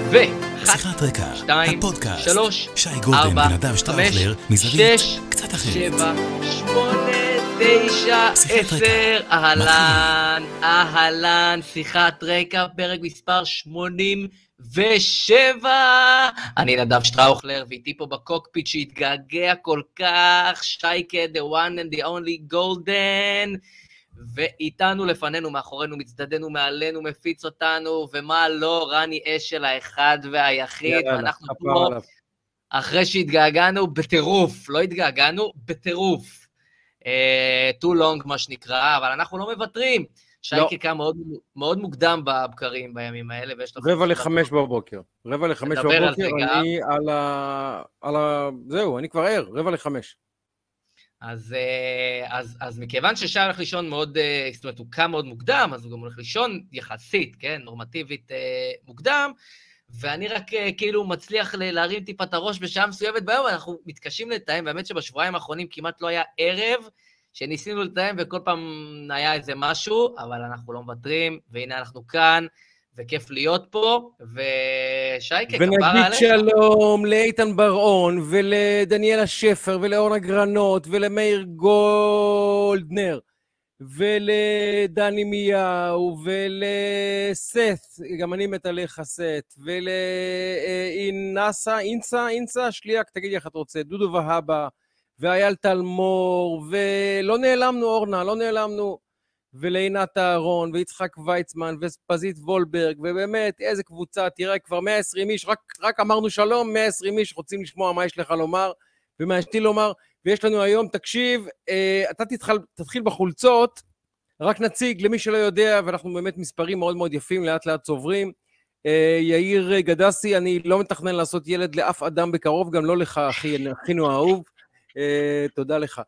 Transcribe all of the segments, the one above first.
ו... שיחת רקע, 2, הפודקאסט, 3, שי גורדן 4, ונדב 5, שטראוכלר, מזווית 6, קצת אחרת. 7, 8, 9, שיחת 10, רקע. אהלן, שיחת רקע, פרק מספר 87. אני נדב שטראוכלר, ואיתי פה בקוקפיט שהתגעגע כל כך, שייקה, the one and the only golden, ואיתנו לפנינו, מאחורינו, מצדדנו, מעלינו, מפיץ אותנו, ומה לא, רני אשל האחד והיחיד, ואנחנו פה, אחרי שהתגעגענו בטירוף, לא התגעגענו, בטירוף. too long מה שנקרא, אבל אנחנו לא מוותרים. שייקה קם מאוד מוקדם בבקרים בימים האלה, ויש לך... 4:45 בבוקר. 4:45 בבוקר, זהו, אני כבר ער, 4:45. אז מכיוון ששי הולך לישון מאוד, זאת אומרת, הוא קם מאוד מוקדם, אז הוא גם הולך לישון יחסית, כן, נורמטיבית מוקדם, ואני רק כאילו מצליח להרים טיפה את הראש בשעה מסוימת ביום, ואנחנו מתקשים לתאם, באמת שבשבועיים האחרונים כמעט לא היה ערב, שניסינו לתאם וכל פעם היה איזה משהו, אבל אנחנו לא מוותרים, והנה אנחנו כאן, וכיף להיות פה, ושייקה, כפרה עליך. ונגיד שלום לאיתן בר-און, ולדניאלה שפר, ולאורנה גרנות, ולמאיר גולדנר, ולדני מיהו, ולסת, גם אני מת עליך סת, אינסה, שליאק, תגידי איך את רוצה, דודו והבה, ואייל תלמור, ולא נעלמנו אורנה, לא נעלמנו, ולעינת אהרון, ויצחק ויצמן, וספזית וולברג, ובאמת, איזה קבוצה, תראה, כבר 120 איש, רק אמרנו שלום, 120 איש רוצים לשמוע מה יש לך לומר, ומה יש לי לומר, ויש לנו היום, תקשיב, אתה תתחיל בחולצות, רק נציג למי שלא יודע, ואנחנו באמת מספרים מאוד מאוד יפים, לאט לאט צוברים, יאיר גדסי, אני לא מתכנן לעשות ילד לאף אדם בקרוב, גם לא לך, אחינו האהוב, תודה לך.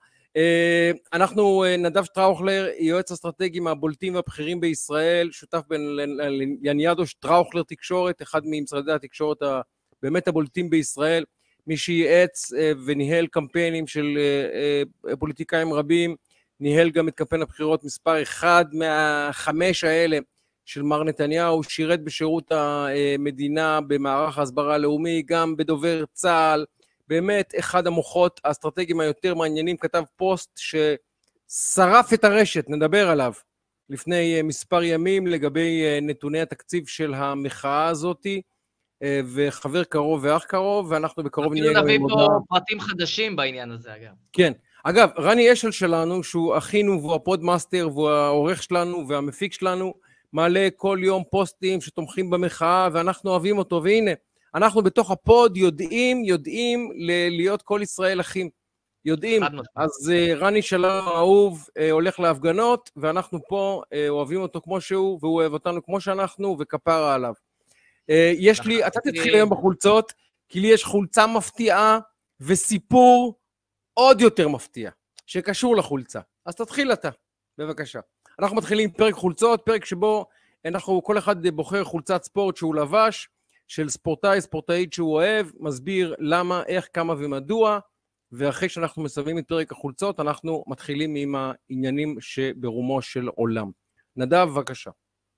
אנחנו נדב שטראוכלר, יועץ אסטרטגי מהבולטים והבכירים בישראל, שותף ליניאדו שטראוכלר תקשורת, אחד ממשרדי התקשורת באמת הבולטים בישראל, מי שייעץ וניהל קמפיינים של פוליטיקאים רבים, ניהל גם את קמפיין הבחירות מספר אחד מהחמש האלה של מר נתניהו, שירת בשירות המדינה במערך ההסברה הלאומי, גם בדובר צה"ל, באמת אחד המוחות האסטרטגיים היותר מעניינים, כתב פוסט ששרף את הרשת, נדבר עליו, לפני מספר ימים לגבי נתוני התקציב של המחאה הזאת, וחבר קרוב ואח קרוב, ואנחנו בקרוב נהיה... אפילו נביא פה פרטים חדשים בעניין הזה, אגב. כן. אגב, רני אשל שלנו, שהוא אחינו והוא הפודמאסטר, והוא העורך שלנו והמפיק שלנו, מעלה כל יום פוסטים שתומכים במחאה, ואנחנו אוהבים אותו, והנה, אנחנו בתוך הפוד יודעים להיות כל ישראל אחים. יודעים. אז רני שלנו אהוב הולך להפגנות, ואנחנו פה אוהבים אותו כמו שהוא, והוא אוהב אותנו כמו שאנחנו, וכפרה עליו. יש לי, אתה תתחיל היום בחולצות, כי לי יש חולצה מפתיעה, וסיפור עוד יותר מפתיע, שקשור לחולצה. אז תתחיל אתה, בבקשה. אנחנו מתחילים פרק חולצות, פרק שבו כל אחד בוחר חולצת ספורט שהוא לבש, של ספורטאית שהוא אוהב, מסביר למה, איך, כמה ומדוע, ואחרי שאנחנו מסיימים את פרק החולצות, אנחנו מתחילים עם העניינים שברומו של עולם. נדב, בבקשה.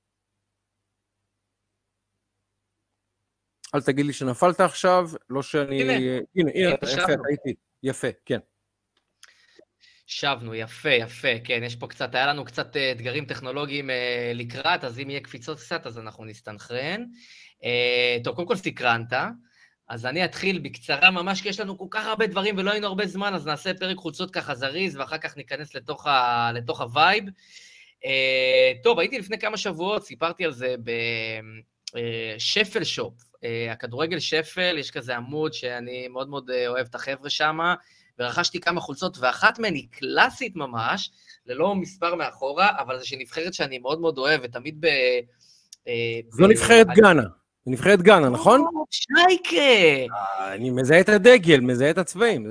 אל תגיד לי שנפלת עכשיו, לא שאני... הנה, יפה, הייתי. יפה, כן. שבנו, יפה, כן, יש פה קצת, היה לנו קצת אתגרים טכנולוגיים לקראת, אז אם יהיה קפיצות קצת, אז אנחנו נסתנכרן. טוב, קודם כל סקרנת, אז אני אתחיל בקצרה ממש, כי יש לנו כל כך הרבה דברים ולא היינו הרבה זמן, אז נעשה פרק חולצות ככה זריז, ואחר כך ניכנס לתוך הווייב. טוב, הייתי לפני כמה שבועות, סיפרתי על זה בשפל שופ, הכדורגל שפל, יש כזה עמוד שאני מאוד מאוד אוהב את החבר'ה שם, ורכשתי כמה חולצות, ואחת מהן היא קלאסית ממש, ללא מספר מאחורה, אבל זה שנבחרת שאני מאוד מאוד אוהב, ותמיד זו נבחרת גאנה. נבחרת גאנה, נכון? שייקה! אני מזהה את הדגל, מזהה את הצבעים.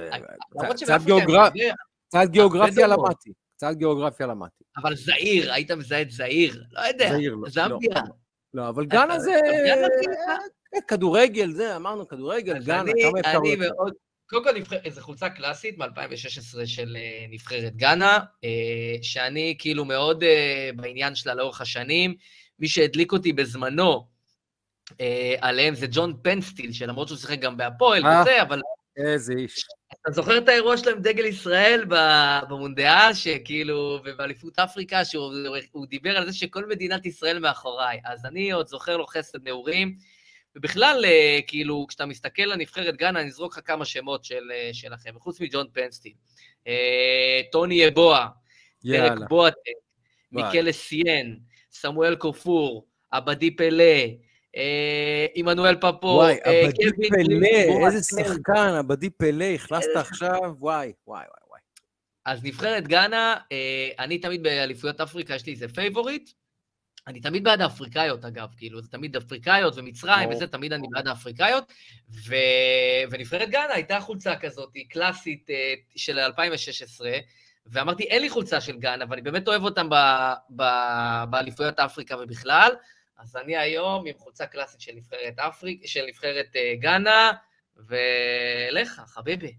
קצת גיאוגרפיה למדתי. קצת גיאוגרפיה למדתי. אבל זעיר, היית מזהה את זעיר. לא יודע, זמביה. לא, אבל גאנה זה... כדורגל, זה, אמרנו כדורגל, גאנה, כמה אפשר להיות. קודם כל, איזו חולצה קלאסית מ-2016 של נבחרת גאנה, שאני כאילו מאוד בעניין שלה לאורך השנים, מי שהדליק אותי בזמנו, עליהם זה ג'ון פנסטיל, שלמרות שהוא שיחק גם בהפועל וזה, אבל... איזה איש. אתה זוכר את האירוע שלו עם דגל ישראל במונדיאל, שכאילו, ובאליפות אפריקה, שהוא דיבר על זה שכל מדינת ישראל מאחוריי. אז אני עוד זוכר לו חסד נעורים, ובכלל, כאילו, כשאתה מסתכל על נבחרת גאנה, אני אזרוק לך כמה שמות שלכם, וחוץ מג'ון פנסטיל. טוני אבואה, דרק בואטק, מיקל אסיין, סמואל קופור, עבדי פלא, עמנואל פפו, וואי, עבדי פלא, איזה שחקן, עבדי פלא, הכנסת עכשיו, וואי. אז נבחרת גאנה, אני תמיד באליפויות אפריקה, יש לי איזה פייבוריט, אני תמיד בעד האפריקאיות, אגב, כאילו, זה תמיד אפריקאיות ומצרים, וזה תמיד אני בעד האפריקאיות, ונבחרת גאנה הייתה חולצה כזאת, קלאסית של 2016, ואמרתי, אין לי חולצה של גאנה, ואני באמת אוהב אותם באליפויות אפריקה ובכלל, אז אני היום עם חולצה קלאסית של נבחרת גאנה, ולך, חביבי.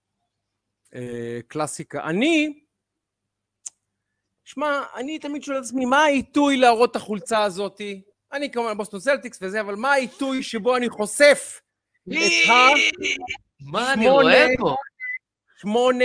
קלאסיקה. אני תמיד שואל את עצמי, מה העיתוי להראות את החולצה הזאת? אני כמובן בוסטון סלטיקס וזה, אבל מה העיתוי שבו אני חושף את מה אני רואה פה? 8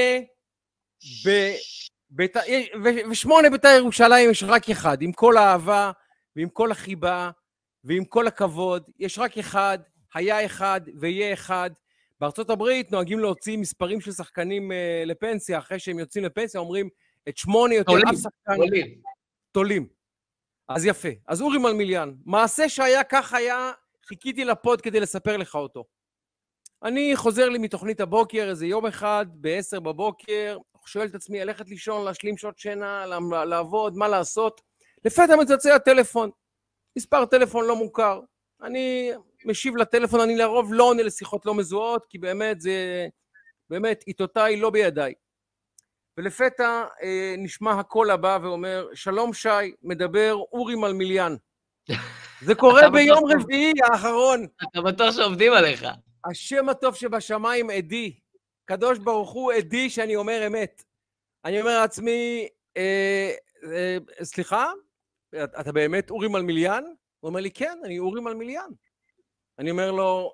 ושמונה בית"ר ירושלים יש רק אחד, עם כל האהבה ועם כל החיבה ועם כל הכבוד, יש רק אחד, היה אחד ויהיה אחד. בארצות הברית נוהגים להוציא מספרים של שחקנים לפנסיה, אחרי שהם יוצאים לפנסיה אומרים את 8 יותר אף שחקן. תולים. אז יפה. אז אורי מלמיליאן, מעשה שהיה כך היה, חיכיתי לפוד כדי לספר לך אותו. אני חוזר לי מתוכנית הבוקר, איזה יום אחד, ב-10 בבוקר, שואל את עצמי, ללכת לישון, להשלים שעות שינה, לעבוד, מה לעשות? לפתע מצלצל הטלפון, מספר טלפון לא מוכר. אני משיב לטלפון, אני לרוב לא עונה לשיחות לא מזוהות, כי באמת, עיתותיי לא בידיי. ולפתע נשמע הקול הבא ואומר, שלום שי, מדבר אורי מלמיליאן. זה קורה ביום רביעי האחרון. אתה בטוח שעובדים עליך. השם הטוב שבשמיים עדי, קדוש ברוך הוא עדי שאני אומר אמת. אני אומר לעצמי, סליחה, אתה באמת אורי מלמיליאן? הוא אומר לי, כן, אני אורי מלמיליאן. אני אומר לו,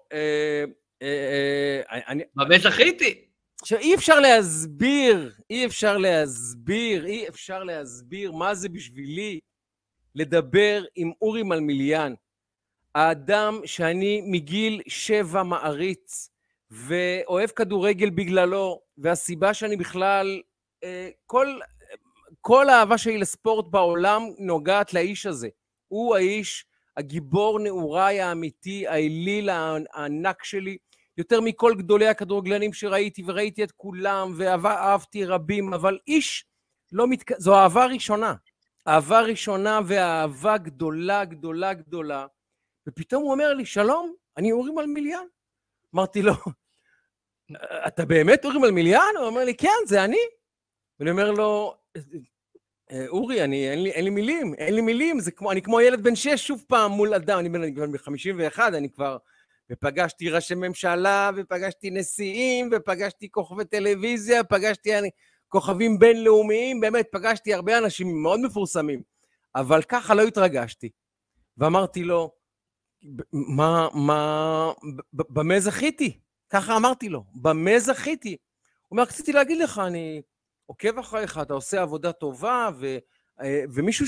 במה זכיתי? עכשיו, אי אפשר להסביר מה זה בשבילי לדבר עם אורי מלמיליאן. האדם שאני מגיל 7 מעריץ, ואוהב כדורגל בגללו, והסיבה שאני בכלל, כל האהבה שלי לספורט בעולם נוגעת לאיש הזה. הוא האיש, הגיבור נעוריי האמיתי, האליל הענק שלי, יותר מכל גדולי הכדורגלנים שראיתי, וראיתי את כולם, ואהבתי רבים, אבל איש זו אהבה ראשונה. אהבה ראשונה ואהבה גדולה, גדולה, גדולה. ופתאום הוא אומר לי, שלום, אני אורי מלמיליאן. אמרתי לו, אתה באמת אורי מלמיליאן? הוא אומר לי, כן, זה אני. ואני אומר לו, אורי, אין לי מילים, אני כמו ילד בן 6 שוב פעם מול אדם, אני בן 51, אני כבר, ופגשתי ראשי ממשלה, ופגשתי נשיאים, ופגשתי כוכבי טלוויזיה, פגשתי כוכבים בינלאומיים, באמת פגשתי הרבה אנשים מאוד מפורסמים, אבל ככה לא התרגשתי. ואמרתי לו, במה זכיתי? ככה אמרתי לו, במה זכיתי? הוא אומר, רציתי להגיד לך, אני עוקב אחריך, אתה עושה עבודה טובה, ומישהו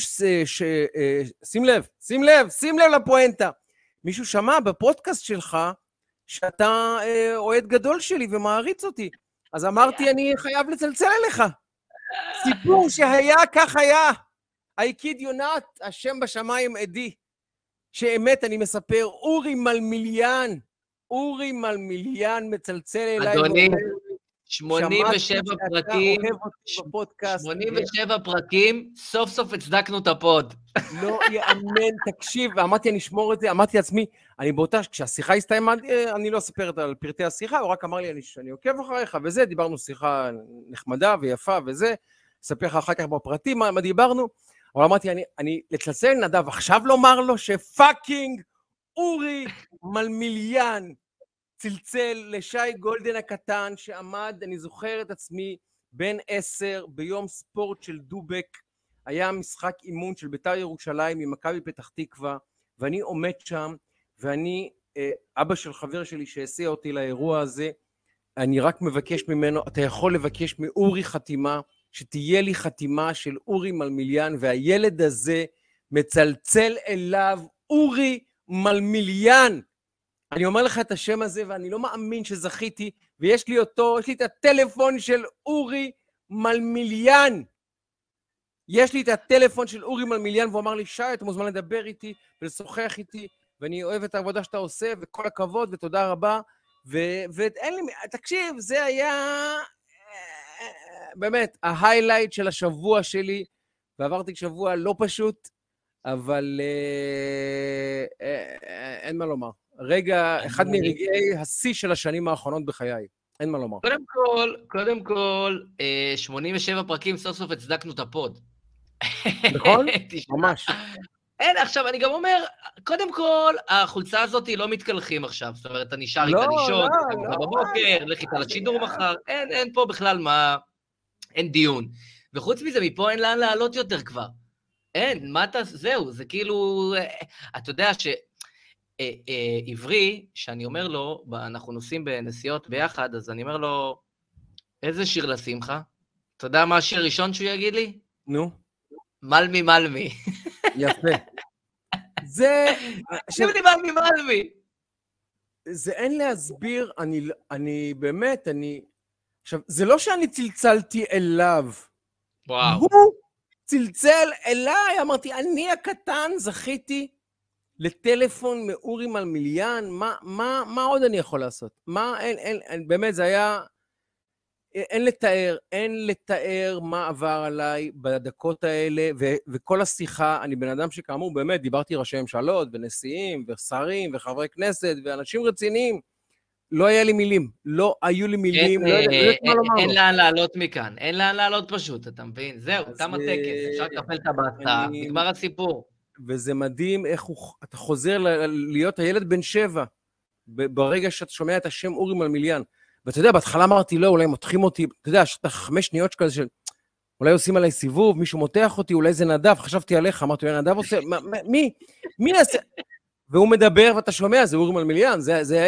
שים לב לפואנטה. מישהו שמע בפודקאסט שלך, שאתה אוהד גדול שלי ומעריץ אותי. אז אמרתי, אני חייב לצלצל אליך. סיפור שהיה, כך היה. I kid you not, השם בשמיים עדי. שאמת אני מספר, אורי מלמיליאן מצלצל אליי. אדוני, 87 פרקים, סוף סוף הצדקנו את הפוד. לא יאמן, תקשיב, אמרתי, אני אשמור את זה, אמרתי לעצמי, כשהשיחה הסתיימה, אני לא אספר על פרטי השיחה, הוא רק אמר לי, שאני עוקב אחריך, וזה, דיברנו שיחה נחמדה ויפה, וזה, אספר לך אחר כך בפרטים, מה דיברנו, אבל אמרתי, אני לצלצל נדב, עכשיו לומר לו שפאקינג אורי מלמיליאן צלצל לשי גולדן הקטן, שעמד, אני זוכר את עצמי, בן 10, ביום ספורט של דובק, היה משחק אימון של בית"ר ירושלים ממכבי פתח תקווה, ואני עומד שם, ואני, אבא של חבר שלי שהסיע אותי לאירוע הזה, אני רק מבקש ממנו, אתה יכול לבקש מאורי חתימה, שתהיה לי חתימה של אורי מלמיליאן, והילד הזה מצלצל אליו, אורי מלמיליאן. אני אומר לך את השם הזה, ואני לא מאמין שזכיתי, ויש לי אותו, יש לי את הטלפון של אורי מלמיליאן. יש לי את הטלפון של אורי מלמיליאן, והוא אמר לי, שי, אתה מוזמן לדבר איתי ולשוחח איתי, ואני אוהב את העבודה שאתה עושה, וכל הכבוד, ותודה רבה. ואין לי, תקשיב, זה היה באמת ההיילייט של השבוע שלי, ועברתי שבוע לא פשוט, אבל אין מה לומר. רגע, אחד מרגעי השיא של השנים האחרונות בחיי. אין מה לומר. קודם כל, 87 פרקים, סוף סוף הצדקנו את הפוד. נכון? ממש. אין, עכשיו, אני גם אומר, קודם כל, החולצה הזאת היא לא מתקלחים עכשיו. זאת אומרת, אתה נשאר איתה לישון, אתה בבוקר, לך איתה לשידור מחר. אין פה בכלל מה, אין דיון. וחוץ מזה, מפה אין לאן לעלות יותר כבר. אין, מה אתה, זהו, זה כאילו, אתה יודע עברי, שאני אומר לו, אנחנו נוסעים בנסיעות ביחד, אז אני אומר לו, איזה שיר לשים לך? אתה יודע מה השיר הראשון שהוא יגיד לי? נו. מלמי, מלמי. יפה. זה... מלמי. זה אין להסביר, אני באמת, עכשיו, זה לא שאני צלצלתי אליו. וואו. הוא צלצל אליי, אמרתי, אני הקטן זכיתי לטלפון מאורי מלמיליאן, מה עוד אני יכול לעשות? באמת, זה היה... אין לתאר מה עבר עליי בדקות האלה, וכל השיחה, אני בן אדם שכאמור, באמת, דיברתי ראשי ממשלות, ונשיאים, ושרים, וחברי כנסת, ואנשים רציניים, לא היה לי מילים, לא היו לי מילים, אין לאן לעלות מכאן, אין לאן לעלות פשוט, אתה מבין? זהו, תם הטקס, אפשר לקפל את הבטה, נגמר הסיפור. וזה מדהים איך אתה חוזר להיות הילד בן 7, ברגע שאתה שומע את השם אורי מלמיליאן, ואתה יודע, בהתחלה אמרתי, לא, אולי מותחים אותי, אתה יודע, 5 שניות כזה של, אולי עושים עליי סיבוב, מישהו מותח אותי, אולי זה נדב, חשבתי עליך, אמרתי, נדב עושה, מי יעשה? והוא מדבר, ואתה שומע, זה אורי מלמיליאן, זה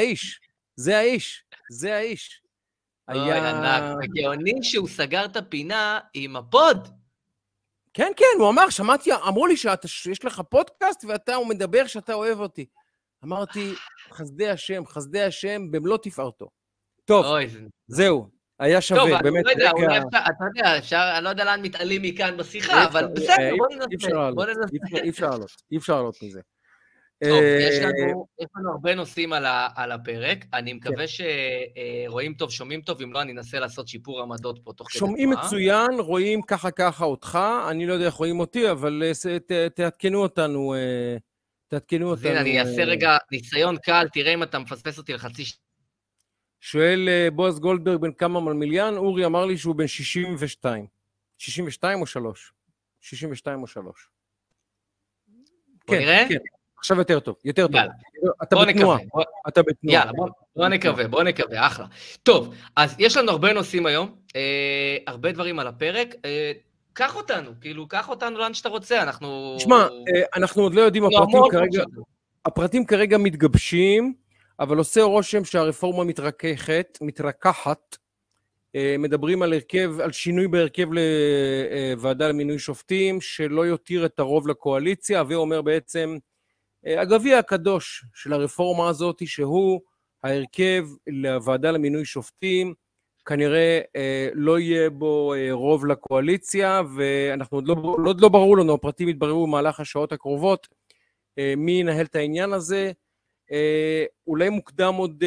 האיש. אוי, ענק, וגאוני שהוא סגר את הפינה עם הפוד. כן, הוא אמר, שמעתי, אמרו לי שיש לך פודקאסט, הוא מדבר שאתה אוהב אותי. אמרתי, חסדי השם, במלוא תפארתו. טוב, זהו, היה שווה, באמת. טוב, אתה יודע, אני לא יודע לאן מתעלים מכאן בשיחה, אבל בסדר, בוא ננסה. אי אפשר לעלות מזה. טוב, יש לנו הרבה נושאים על הפרק, אני מקווה שרואים טוב, שומעים טוב, אם לא, אני אנסה לעשות שיפור עמדות פה תוך כדי תנועה. שומעים מצוין, רואים ככה אותך, אני לא יודע איך רואים אותי, אבל תעדכנו אותנו. הנה, אני אעשה רגע ניסיון קל, תראה אם אתה מפספס אותי לחצי שואל בועז גולדברג בן כמה מלמיליאן, אורי אמר לי שהוא בן 62. 62 או 3? 62 או 3. בוא נראה? כן. עכשיו יותר טוב. בוא נקווה. יאללה, בוא נקווה, אחלה. טוב, אז יש לנו הרבה נושאים היום, הרבה דברים על הפרק. קח אותנו לאן שאתה רוצה, אנחנו... תשמע, אנחנו עוד לא יודעים, הפרטים כרגע מתגבשים, אבל עושה רושם שהרפורמה מתרקחת, מדברים על שינוי בהרכב לוועדה למינוי שופטים, שלא יותיר את הרוב לקואליציה, ואומר בעצם, הגביע הקדוש של הרפורמה הזאת, שהוא ההרכב לוועדה למינוי שופטים, כנראה לא יהיה בו רוב לקואליציה, ואנחנו עוד לא ברור לנו, הפרטים יתבררו במהלך השעות הקרובות, מי ינהל את העניין הזה, אולי מוקדם עוד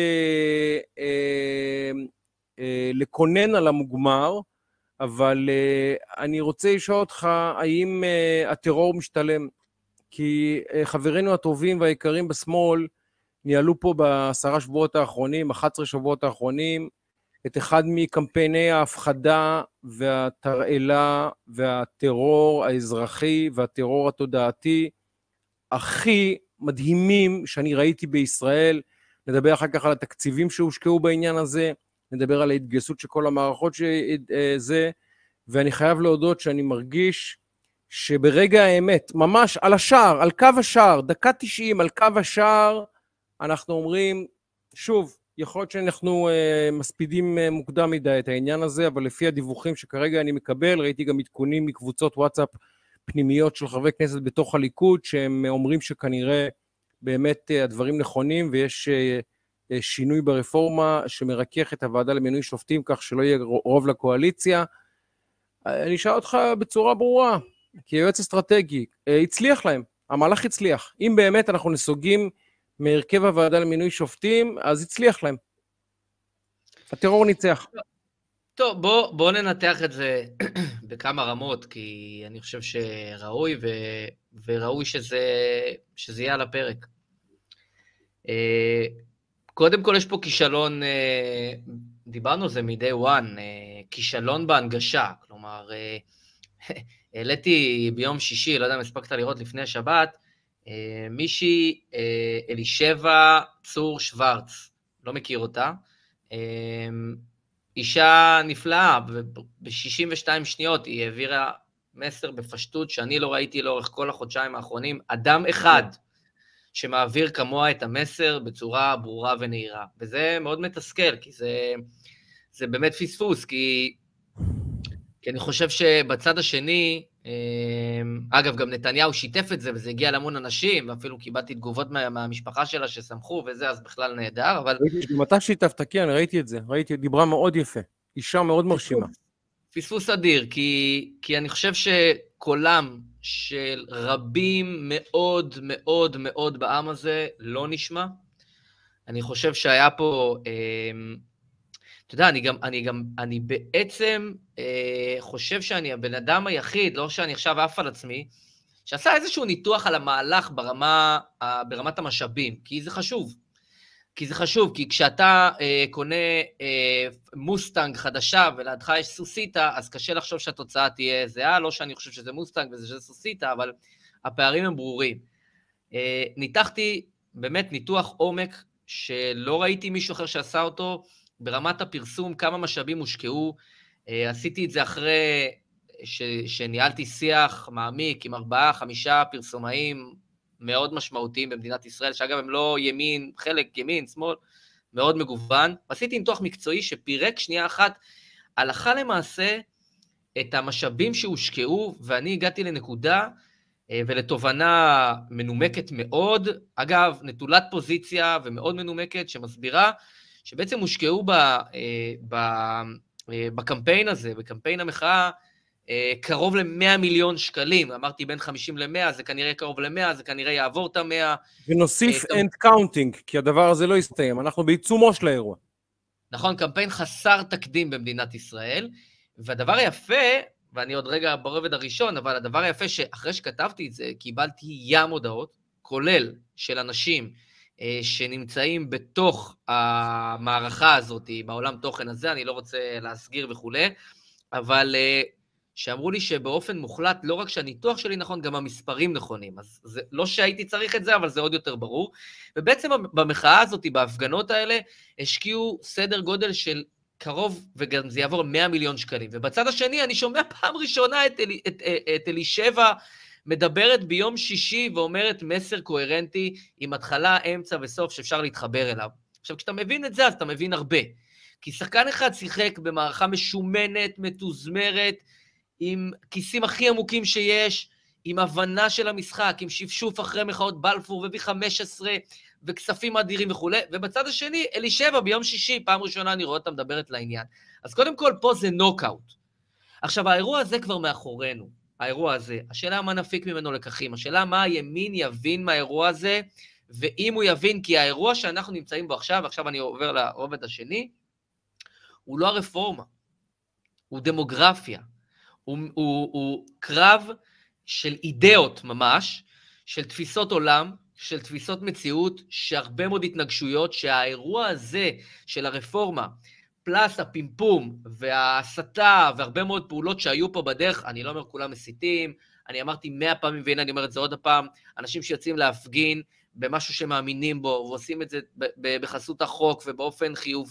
לקונן על המוגמר, אבל אני רוצה לשאול אותך, האם הטרור משתלם? כי חברינו הטובים והיקרים בשמאל, ניהלו פה ב10 שבועות האחרונים, 11 שבועות האחרונים, את אחד מקמפייני ההפחדה והתרעלה והטרור האזרחי והטרור התודעתי, הכי מדהימים שאני ראיתי בישראל. נדבר אחר כך על התקציבים שהושקעו בעניין הזה, נדבר על ההתגייסות של כל המערכות שזה, ואני חייב להודות שאני מרגיש שברגע האמת, ממש על השער, על קו השער, דקה 90, על קו השער, אנחנו אומרים, שוב, יכול להיות שאנחנו מספידים מוקדם מדי את העניין הזה, אבל לפי הדיווחים שכרגע אני מקבל, ראיתי גם עדכונים מקבוצות וואטסאפ פנימיות של חברי כנסת בתוך הליכוד, שהם אומרים שכנראה באמת הדברים נכונים, ויש שינוי ברפורמה שמרכך את הוועדה למינוי שופטים, כך שלא יהיה רוב לקואליציה. אני אשאל אותך בצורה ברורה, כיועץ אסטרטגי, הצליח להם, המהלך הצליח. אם באמת אנחנו נסוגים מהרכב הוועדה למינוי שופטים, אז הצליח להם. הטרור ניצח. טוב, בוא ננתח את זה בכמה רמות, כי אני חושב שראוי, וראוי שזה יהיה על הפרק. קודם כל יש פה כישלון, דיברנו על זה מ-day one, כישלון בהנגשה, כלומר, העליתי ביום שישי, לא יודע אם הספקת לראות לפני השבת, מישהי אלישבע צור שוורץ, לא מכיר אותה, אישה נפלאה, וב-62 שניות היא העבירה מסר בפשטות שאני לא ראיתי לאורך כל החודשיים האחרונים, אדם אחד שמעביר כמוה את המסר בצורה ברורה ונהירה. וזה מאוד מתסכל, כי זה באמת פספוס, כי אני חושב שבצד השני, אגב, גם נתניהו שיתף את זה, וזה הגיע להמון אנשים, ואפילו קיבלתי תגובות מהמשפחה שלה ששמחו וזה, אז בכלל נהדר, אבל... גם אתה שיתפת, כן, ראיתי את זה, דיברה מאוד יפה, אישה מאוד מרשימה. פספוס אדיר, כי אני חושב שקולם של רבים מאוד מאוד מאוד בעם הזה לא נשמע. אני חושב שהיה פה... אתה יודע, אני בעצם חושב שאני הבן אדם היחיד, לא שאני עכשיו עף על עצמי, שעשה איזשהו ניתוח על המהלך ברמת המשאבים, כי זה חשוב. כי כשאתה קונה מוסטנג חדשה ולידך יש סוסיטה, אז קשה לחשוב שהתוצאה תהיה זהה, לא שאני חושב שזה מוסטנג וזה סוסיטה, אבל הפערים הם ברורים. ניתחתי באמת ניתוח עומק שלא ראיתי מישהו אחר שעשה אותו, ברמת הפרסום, כמה משאבים הושקעו, עשיתי את זה אחרי שניהלתי שיח מעמיק עם 4-5 פרסומאים מאוד משמעותיים במדינת ישראל, שאגב הם לא ימין, חלק ימין, שמאל, מאוד מגוון. עשיתי ניתוח מקצועי שפירק שנייה אחת, הלכה למעשה את המשאבים שהושקעו, ואני הגעתי לנקודה ולתובנה מנומקת מאוד, אגב, נטולת פוזיציה ומאוד מנומקת, שמסבירה שבעצם הושקעו בקמפיין הזה, בקמפיין המחאה, קרוב ל100 מיליון שקלים, אמרתי בין 50 ל100, זה כנראה קרוב ל100, זה כנראה יעבור את ה100. ונוסיף end counting, כי הדבר הזה לא יסתיים, אנחנו בעיצומו של האירוע. נכון, קמפיין חסר תקדים במדינת ישראל, והדבר היפה, ואני עוד רגע ברובד הראשון, אבל הדבר היפה שאחרי שכתבתי את זה, קיבלתי ים הודעות, כולל של אנשים שנמצאים בתוך המערכה הזאת, בעולם תוכן הזה, אני לא רוצה להסגיר וכו', אבל שאמרו לי שבאופן מוחלט, לא רק שהניתוח שלי נכון, גם המספרים נכונים. אז זה, לא שהייתי צריך את זה, אבל זה עוד יותר ברור. ובעצם במחאה הזאת, בהפגנות האלה, השקיעו סדר גודל של קרוב, וגם זה יעבור 100 מיליון שקלים. ובצד השני, אני שומע פעם ראשונה את אלישבע מדברת ביום שישי, ואומרת מסר קוהרנטי, עם התחלה, אמצע וסוף, שאפשר להתחבר אליו. עכשיו, כשאתה מבין את זה, אז אתה מבין הרבה. כי שחקן אחד שיחק במערכה משומנת, מתוזמרת, עם כיסים הכי עמוקים שיש, עם הבנה של המשחק, עם שפשוף אחרי מחאות בלפור וב-15, וכספים אדירים וכו'. ובצד השני, אלישבע ביום שישי, פעם ראשונה אני רואה אותה מדברת לעניין. אז קודם כל, פה זה נוקאוט. עכשיו, האירוע הזה כבר מאחורינו, האירוע הזה. השאלה מה נפיק ממנו לקחים, השאלה מה הימין יבין מהאירוע הזה, ואם הוא יבין, כי האירוע שאנחנו נמצאים בו עכשיו, עכשיו אני עובר לרובד השני, הוא לא הרפורמה, הוא דמוגרפיה. הוא קרב של אידאות ממש, של תפיסות עולם, של תפיסות מציאות, שהרבה מאוד התנגשויות, שהאירוע הזה של הרפורמה, פלס הפימפום וההסתה והרבה מאוד פעולות שהיו פה בדרך, אני לא אומר כולם מסיתים, אני אמרתי 100 פעמים, והנה אני אומר את זה עוד הפעם, אנשים שיוצאים להפגין במשהו שמאמינים בו, ועושים את זה בחסות החוק ובאופן חיובי,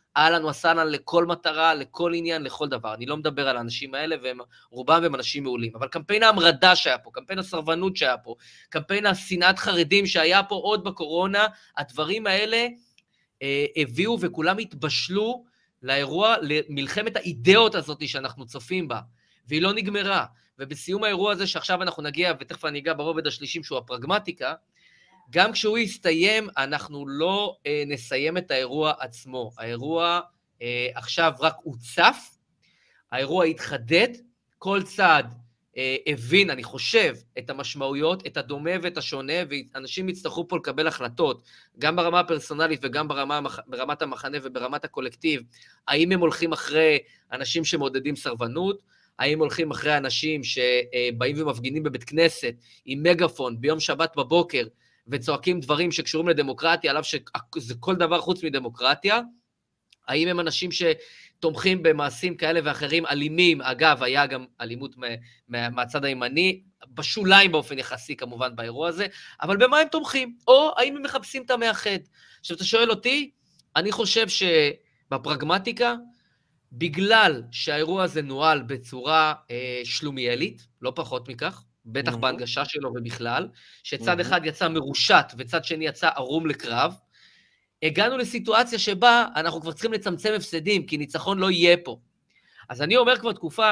אהלן וסהלן לכל מטרה, לכל עניין, לכל דבר. אני לא מדבר על האנשים האלה, ורובם הם אנשים מעולים. אבל קמפיין ההמרדה שהיה פה, קמפיין הסרבנות שהיה פה, קמפיין השנאת חרדים שהיה פה עוד בקורונה, הדברים האלה הביאו וכולם התבשלו לאירוע, למלחמת האידאות הזאת שאנחנו צופים בה, והיא לא נגמרה. ובסיום האירוע הזה שעכשיו אנחנו נגיע, ותכף אני אגע ברובד השלישי שהוא הפרגמטיקה, גם כשהוא יסתיים, אנחנו לא נסיים את האירוע עצמו. האירוע עכשיו רק הוצף, האירוע התחדד, כל צד הבין, אני חושב, את המשמעויות, את הדומה ואת השונה, ואנשים יצטרכו פה לקבל החלטות, גם ברמה הפרסונלית וגם ברמת המחנה וברמת הקולקטיב, האם הם הולכים אחרי אנשים שמעודדים סרבנות, האם הולכים אחרי אנשים שבאים ומפגינים בבית כנסת עם מגפון ביום שבת בבוקר, וצועקים דברים שקשורים לדמוקרטיה, עליו שזה כל דבר חוץ מדמוקרטיה, האם הם אנשים שתומכים במעשים כאלה ואחרים אלימים, אגב, היה גם אלימות מהצד הימני, בשוליים באופן יחסי כמובן באירוע הזה, אבל במה הם תומכים? או האם הם מחפשים את המאחד? עכשיו, אתה שואל אותי, אני חושב שבפרגמטיקה, בגלל שהאירוע הזה נועל בצורה שלומיאלית, לא פחות מכך, בטח בהנגשה שלו ובכלל, שצד אחד יצא מרושת וצד שני יצא ערום לקרב, הגענו לסיטואציה שבה אנחנו כבר צריכים לצמצם הפסדים, כי ניצחון לא יהיה פה. אז אני אומר כבר תקופה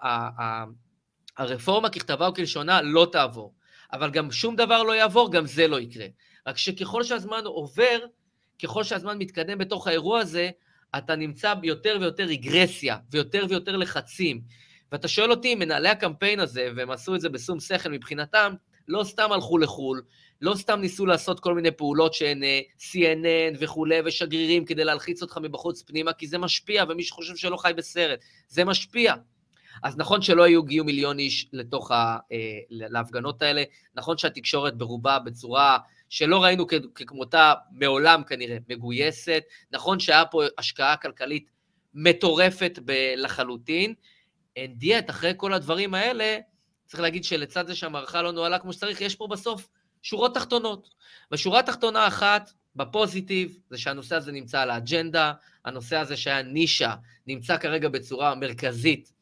שהרפורמה ככתבה וכלשונה לא תעבור, אבל גם שום דבר לא יעבור, גם זה לא יקרה. רק שככל שהזמן עובר, ככל שהזמן מתקדם בתוך האירוע הזה, אתה נמצא ביותר ויותר רגרסיה, ויותר ויותר לחצים. ואתה שואל אותי, מנהלי הקמפיין הזה, והם עשו את זה בשום שכל מבחינתם, לא סתם הלכו לחול, לא סתם ניסו לעשות כל מיני פעולות שהן CNN וכו' ושגרירים כדי להלחיץ אותך מבחוץ פנימה, כי זה משפיע, ומי שחושב שלא חי בסרט, זה משפיע. אז נכון שלא הגיעו מיליון איש לתוך להפגנות האלה, נכון שהתקשורת ברובה בצורה שלא ראינו ככמותה מעולם כנראה מגויסת, נכון שהיה פה השקעה כלכלית מטורפת לחלוטין, אין דיאט, אחרי כל הדברים האלה, צריך להגיד שלצד זה שהמערכה לא נועלה כמו שצריך, יש פה בסוף שורות תחתונות. ושורה תחתונה אחת, בפוזיטיב, זה שהנושא הזה נמצא על האג'נדה, הנושא הזה שהיה נישה, נמצא כרגע בצורה מרכזית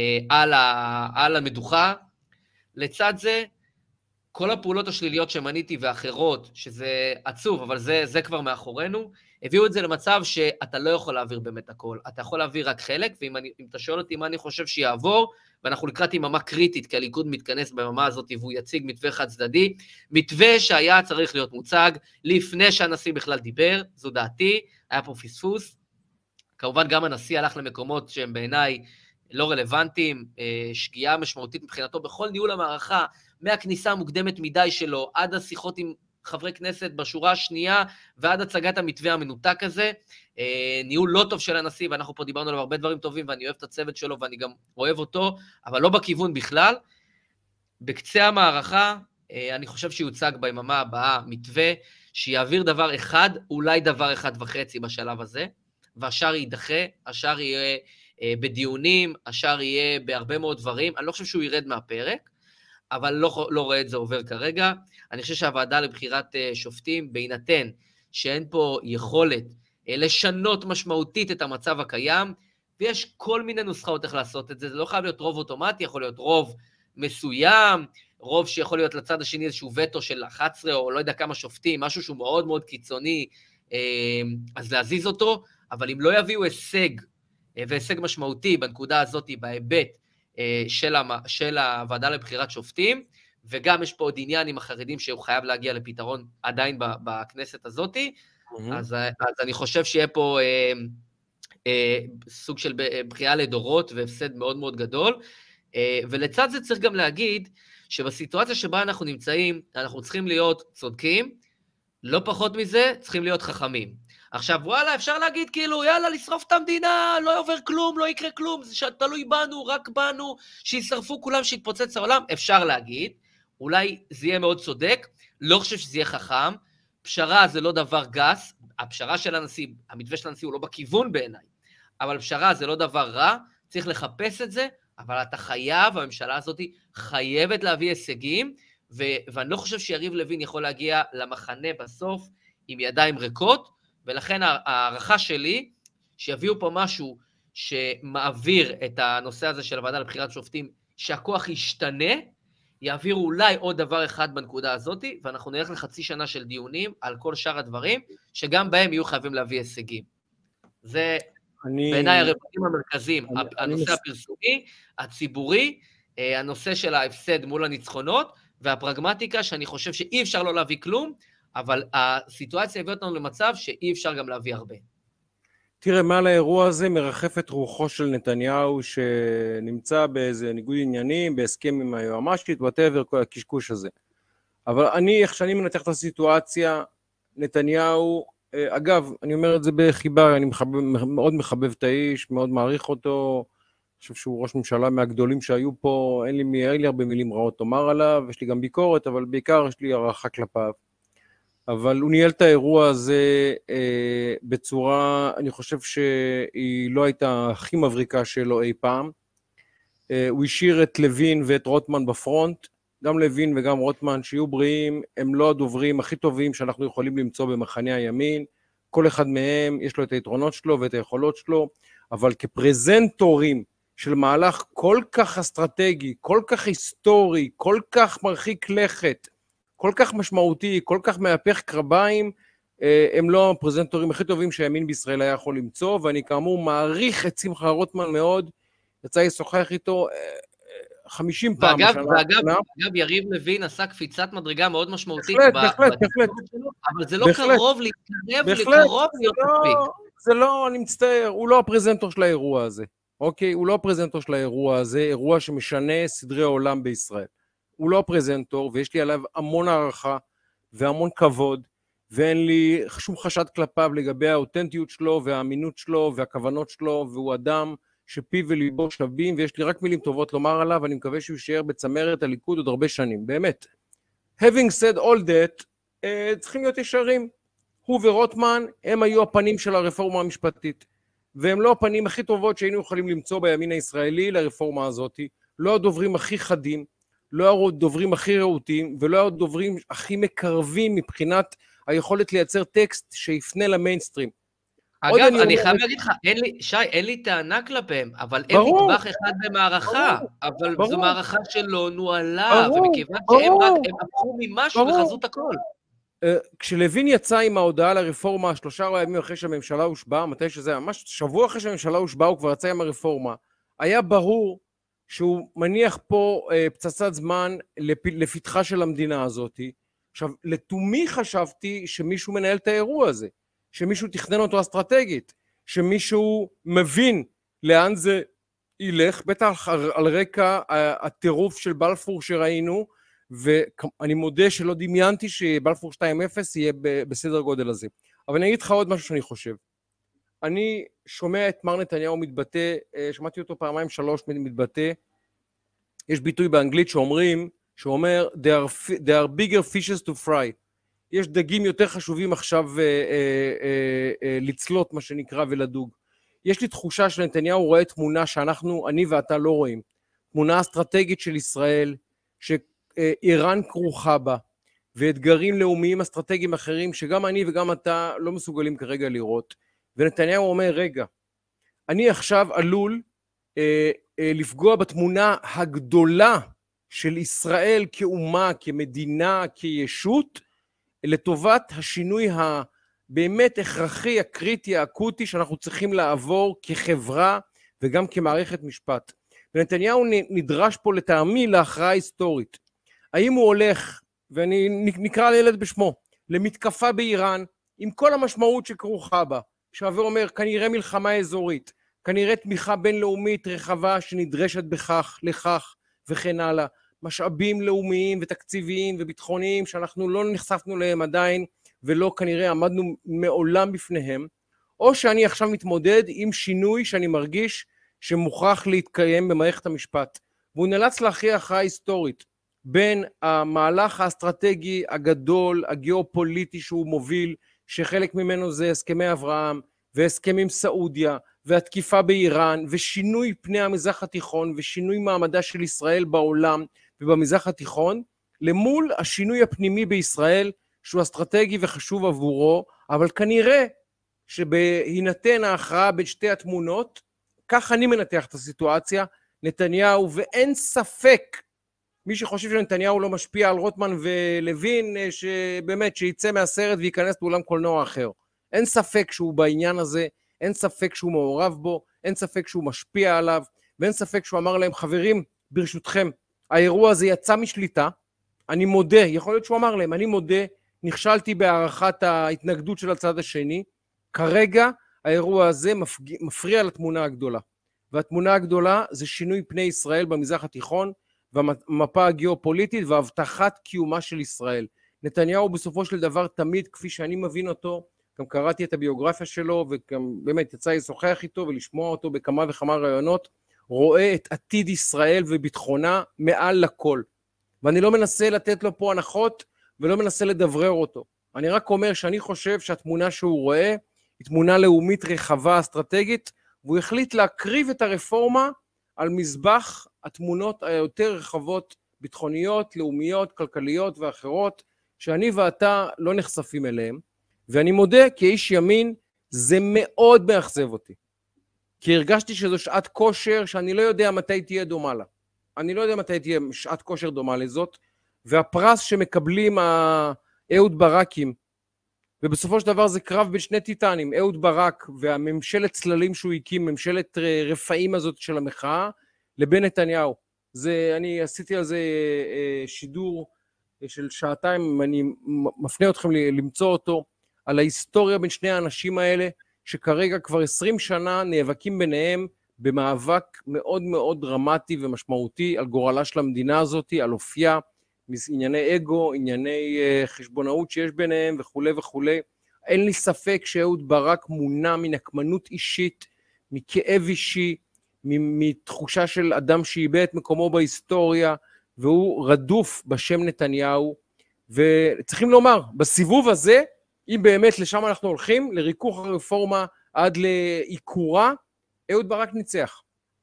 על המדוכה. לצד זה, כל הפעולות השליליות שמניתי ואחרות, שזה עצוב, אבל זה כבר מאחורינו, הביאו את זה למצב שאתה לא יכול להעביר באמת הכל, אתה יכול להעביר רק חלק, ואם אתה שואל אותי מה אני חושב שיעבור, ואנחנו לקראת יממה קריטית, כי הליכוד מתכנס ביממה הזאת, והוא יציג מתווה חד צדדי, מתווה שהיה צריך להיות מוצג, לפני שהנשיא בכלל דיבר, זו דעתי, היה פה פספוס, כמובן גם הנשיא הלך למקומות שהם בעיניי לא רלוונטיים, שגיאה משמעותית מבחינתו בכל ניהול המערכה, מהכניסה המוקדמת מדי שלו, עד השיחות עם חברי כנסת בשורה השנייה, ועד הצגת המתווה המנותק הזה, ניהול לא טוב של הנשיא, ואנחנו פה דיברנו עליו הרבה דברים טובים, ואני אוהב את הצוות שלו, ואני גם אוהב אותו, אבל לא בכיוון בכלל. בקצה המערכה, אני חושב שיוצג ביממה הבאה מתווה, שיעביר דבר אחד, אולי דבר אחד וחצי בשלב הזה, והשאר יידחה, השאר יהיה בדיונים, השאר יהיה בהרבה מאוד דברים, אני לא חושב שהוא ירד מהפרק, אבל לא רואה את זה עובר כרגע. אני חושב שהוועדה לבחירת שופטים, בהינתן שאין פה יכולת לשנות משמעותית את המצב הקיים, ויש כל מיני נוסחאות איך לעשות את זה, זה לא חייב להיות רוב אוטומטי, יכול להיות רוב מסוים, רוב שיכול להיות לצד השני איזשהו וטו של 11 או לא יודע כמה שופטים, משהו שהוא מאוד מאוד קיצוני, אז להזיז אותו, אבל אם לא יביאו הישג, והישג משמעותי בנקודה הזאת, בהיבט של הוועדה לבחירת שופטים, וגם יש פה עוד עניין עם החרדים שהוא חייב להגיע לפתרון עדיין בכנסת הזאת, אז אני חושב שיהיה פה סוג של בחייה לדורות והפסד מאוד מאוד גדול, ולצד זה צריך גם להגיד שבסיטואציה שבה אנחנו נמצאים, אנחנו צריכים להיות צודקים, לא פחות מזה, צריכים להיות חכמים. עכשיו, וואלה, אפשר להגיד כאילו, יאללה, לשרוף את המדינה, לא עובר כלום, לא יקרה כלום, זה תלוי בנו, רק בנו, שישרפו כולם, שיתפוצץ העולם, אפשר להגיד, אולי זה יהיה מאוד צודק, לא חושב שזה יהיה חכם, פשרה זה לא דבר גס, הפשרה של הנשיא, המתווה של הנשיא הוא לא בכיוון בעיניי, אבל פשרה זה לא דבר רע, צריך לחפש את זה, אבל אתה חייב, הממשלה הזאת חייבת להביא הישגים, ואני לא חושב שיריב לוין יכול להגיע למחנה בסוף עם ידיים ריקות, ולכן הערכה שלי, שיביאו פה משהו שמעביר את הנושא הזה של הוועדה לבחירת שופטים, שהכוח ישתנה, יעבירו אולי עוד דבר אחד בנקודה הזאת, ואנחנו נלך לחצי שנה של דיונים על כל שאר הדברים, שגם בהם יהיו חייבים להביא הישגים. זה בעיניי הרבדים המרכזיים, הנושא הפרסומי, הציבורי, הנושא של ההפסד מול הניצחונות, והפרגמטיקה שאני חושב שאי אפשר לא להביא כלום, אבל הסיטואציה הביא אותנו למצב שאי אפשר גם להביא הרבה. תראה, מעל האירוע הזה מרחפת רוחו של נתניהו, שנמצא באיזה ניגוד עניינים, בהסכם עם היועמ"שית, whatever, כל הקשקוש הזה. אבל איך שאני מנתח את הסיטואציה, נתניהו, אגב, אני אומר את זה בחיבה, אני מאוד מחבב את האיש, מאוד מעריך אותו, אני חושב שהוא ראש ממשלה מהגדולים שהיו פה, אין לי הרבה מילים רעות לומר עליו, יש לי גם ביקורת, אבל בעיקר יש לי הערכה כלפיו. אבל הוא ניהל את האירוע הזה בצורה, אני חושב שהיא לא הייתה הכי מבריקה שלו אי פעם. הוא השאיר את לוין ואת רוטמן בפרונט, גם לוין וגם רוטמן שיהיו בריאים, הם לא הדוברים הכי טובים שאנחנו יכולים למצוא במחנה הימין, כל אחד מהם יש לו את היתרונות שלו ואת היכולות שלו, אבל כפרזנטורים של מהלך כל כך אסטרטגי, כל כך היסטורי, כל כך מרחיק לכת, כל כך משמעותי, כל כך מהפך קרביים, הם לא הפרזנטורים הכי טובים שהימין בישראל היה יכול למצוא, ואני כאמור מעריך את שמחה רוטמן מאוד, יצא לי לשוחח איתו 50 פעם. ואגב, יריב לוין עשה קפיצת מדרגה מאוד משמעותית. בהחלט. אבל זה לא קרוב להתקרב לקרוב להיות מספיק. זה לא, אני מצטער, הוא לא הפרזנטור של האירוע הזה. אוקיי? הוא לא הפרזנטור של האירוע הזה, אירוע שמשנה סדרי עולם בישראל. הוא לא הפרזנטור, ויש לי עליו המון הערכה והמון כבוד, ואין לי שום חשד כלפיו לגבי האותנטיות שלו והאמינות שלו והכוונות שלו, והוא אדם שפיו וליבו שווים, ויש לי רק מילים טובות לומר עליו, ואני מקווה שהוא יישאר בצמרת הליכוד עוד הרבה שנים, באמת. Having said all that, צריכים להיות ישרים. הוא ורוטמן, הם היו הפנים של הרפורמה המשפטית, והם לא הפנים הכי טובות שהיינו יכולים למצוא בימין הישראלי לרפורמה הזאת, לא הדוברים הכי חדים, לא הדוברים הכי רהוטים, ולא הדוברים הכי מקרבים מבחינת היכולת לייצר טקסט שיפנה למיינסטרים. אגב, אני חייב להגיד לך, שי, אין לי טענה כלפיהם, אבל אין נדבך אחד במערכה, אבל זו מערכה שלא נועלה, ומכיוון שהם הפכו ממשהו וחזות הכל. כשלוין יצא עם ההודעה לרפורמה, 3 ימים אחרי שהממשלה הושבעה, מתי שזה, ממש שבוע אחרי שהממשלה הושבעה, הוא כבר יצא עם הרפורמה, היה ברור שהוא מניח פה פצצת זמן לפתחה של המדינה הזאת. עכשיו, לתומי חשבתי שמישהו מנהל את האירוע הזה, שמישהו תכנן אותו אסטרטגית, שמישהו מבין לאן זה ילך, בטח על רקע הטירוף של בלפור שראינו, ואני מודה שלא דמיינתי שבלפור 2.0 יהיה בסדר גודל הזה. אבל אני אגיד לך עוד משהו שאני חושב. אני שומע את מר נתניהו מתבטא, שמעתי אותו 2-3 מתבטא, יש ביטוי באנגלית שאומר, there are bigger fishes to fry. יש דגים יותר חשובים עכשיו לצלות, מה שנקרא, ולדוג. יש לי תחושה שנתניהו רואה תמונה אני ואתה לא רואים. תמונה אסטרטגית של ישראל, שאיראן כרוכה בה, ואתגרים לאומיים אסטרטגיים אחרים, שגם אני וגם אתה לא מסוגלים כרגע לראות. ונתניהו אומר, רגע, אני עכשיו עלול לפגוע בתמונה הגדולה של ישראל כאומה, כמדינה, כישות, לטובת השינוי הבאמת הכרחי, הקריטי, האקוטי, שאנחנו צריכים לעבור כחברה וגם כמערכת משפט. ונתניהו נדרש פה לטעמי להכרעה היסטורית. האם הוא הולך, ואני נקרא לילד בשמו, למתקפה באיראן, עם כל המשמעות שכרוכה בה, שעבר אומר, כנראה מלחמה אזורית, כנראה תמיכה בינלאומית רחבה שנדרשת לכך וכן הלאה, משאבים לאומיים ותקציביים וביטחוניים שאנחנו לא נחשפנו להם עדיין ולא כנראה עמדנו מעולם בפניהם, או שאני עכשיו מתמודד עם שינוי שאני מרגיש שמוכרח להתקיים במערכת המשפט, והוא נאלץ להכריע הכרעה היסטורית בין המהלך האסטרטגי הגדול, הגיאופוליטי שהוא מוביל, שחלק ממנו זה הסכמי אברהם והסכם עם סעודיה והתקיפה באיראן ושינוי פני המזרח התיכון ושינוי מעמדה של ישראל בעולם ובמזרח התיכון, למול השינוי הפנימי בישראל שהוא אסטרטגי וחשוב עבורו, אבל כנראה שבהינתן ההכרעה בין שתי התמונות, כך אני מנתח את הסיטואציה, נתניהו, ואין ספק, מי שחושב שנתניהו לא משפיע על רוטמן ולוין, שבאמת שיצא מהסרט וייכנס לאולם קולנוע אחר. אין ספק שהוא בעניין הזה, אין ספק שהוא מעורב בו, אין ספק שהוא משפיע עליו, ואין ספק שהוא אמר להם, חברים, ברשותכם, האירוע הזה יצא משליטה, אני מודה, יכול להיות שהוא אמר להם, אני מודה, נכשלתי בהערכת ההתנגדות של הצד השני, כרגע האירוע הזה מפריע לתמונה הגדולה. והתמונה הגדולה זה שינוי פני ישראל במזרח התיכון, והמפה הגיאופוליטית והבטחת קיומה של ישראל. נתניהו בסופו של דבר תמיד, כפי שאני מבין אותו, גם קראתי את הביוגרפיה שלו, וגם באמת יצא לשוחח איתו ולשמוע אותו בכמה וכמה רעיונות, רואה את עתיד ישראל וביטחונה מעל לכל. ואני לא מנסה לתת לו פה הנחות, ולא מנסה לדברר אותו. אני רק אומר שאני חושב שהתמונה שהוא רואה, היא תמונה לאומית רחבה אסטרטגית, והוא החליט להקריב את הרפורמה על מזבח התמונות היותר רחבות, ביטחוניות, לאומיות, כלכליות ואחרות, שאני ואתה לא נחשפים אליהם. ואני מודה, כאיש ימין, זה מאוד מאכזב אותי. כי הרגשתי שזו שעת כושר שאני לא יודע מתי תהיה דומה לה. אני לא יודע מתי תהיה שעת כושר דומה לזאת, והפרס שמקבלים אהוד ברקים, ובסופו של דבר זה קרב בין שני טיטנים, אהוד ברק והממשלת צללים שהוא הקים, ממשלת רפאים הזאת של המחאה, לבין נתניהו. אני עשיתי על זה שידור של שעתיים, אני מפנה אתכם למצוא אותו, על ההיסטוריה בין שני האנשים האלה, שכרגע כבר 20 שנה נאבקים ביניהם במאבק מאוד מאוד דרמטי ומשמעותי על גורלה של המדינה הזאת, על אופייה, ענייני אגו, ענייני חשבונאות שיש ביניהם וכו' וכו'. אין לי ספק שאהוד ברק מונע מנקמנות אישית, מכאב אישי, מתחושה של אדם שאיבד את מקומו בהיסטוריה, והוא רדוף בשם נתניהו, וצריכים לומר, בסיבוב הזה, אם באמת לשם אנחנו הולכים, לריכוך הרפורמה עד לעיקורה, אהוד ברק ניצח.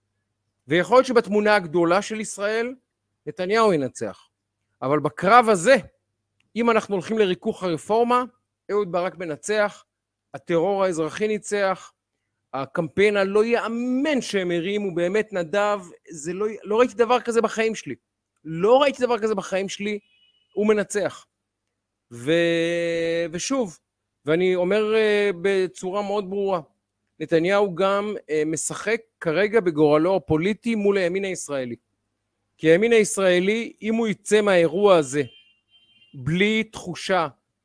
ויכול להיות שבתמונה הגדולה של ישראל, נתניהו ינצח. אבל בקרב הזה, אם אנחנו הולכים לריכוך הרפורמה, אהוד ברק מנצח, הטרור האזרחי ניצח, הקמפיין הלא יאמן שהם הרימו, באמת נדב, לא ראיתי דבר כזה בחיים שלי. לא ראיתי דבר כזה בחיים שלי, הוא מנצח. ושוב, ואני אומר בצורה מאוד ברורה, נתניהו גם משחק כרגע בגורלו הפוליטי מול הימין הישראלי. כי הימין הישראלי, אם הוא יצא מהאירוע הזה, בלי תחושה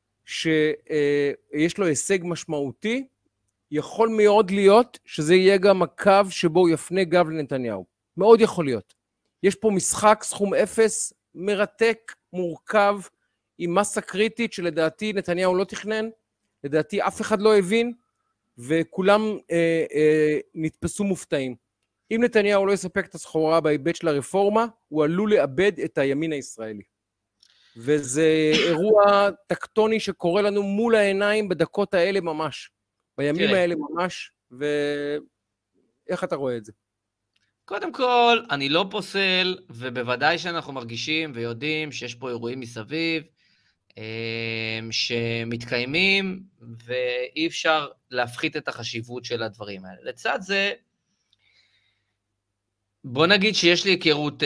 שיש לו הישג משמעותי, יכול מאוד להיות שזה יהיה גם הקו שבו הוא יפנה גב לנתניהו. מאוד יכול להיות. יש פה משחק סכום אפס, מרתק, מורכב, עם מסה קריטית שלדעתי נתניהו לא תכנן, לדעתי אף אחד לא הבין, וכולם נתפסו מופתעים. אם נתניהו לא יספק את הסחורה בהיבט של הרפורמה, הוא עלול לאבד את הימין הישראלי. וזה אירוע טקטוני שקורה לנו מול העיניים בדקות האלה ממש. בימים האלה ממש, ואיך אתה רואה את זה? קודם כל, אני לא פוסל, ובוודאי שאנחנו מרגישים ויודעים שיש פה אירועים מסביב, שמתקיימים, ואי אפשר להפחית את החשיבות של הדברים האלה. לצד זה, בוא נגיד שיש לי היכרות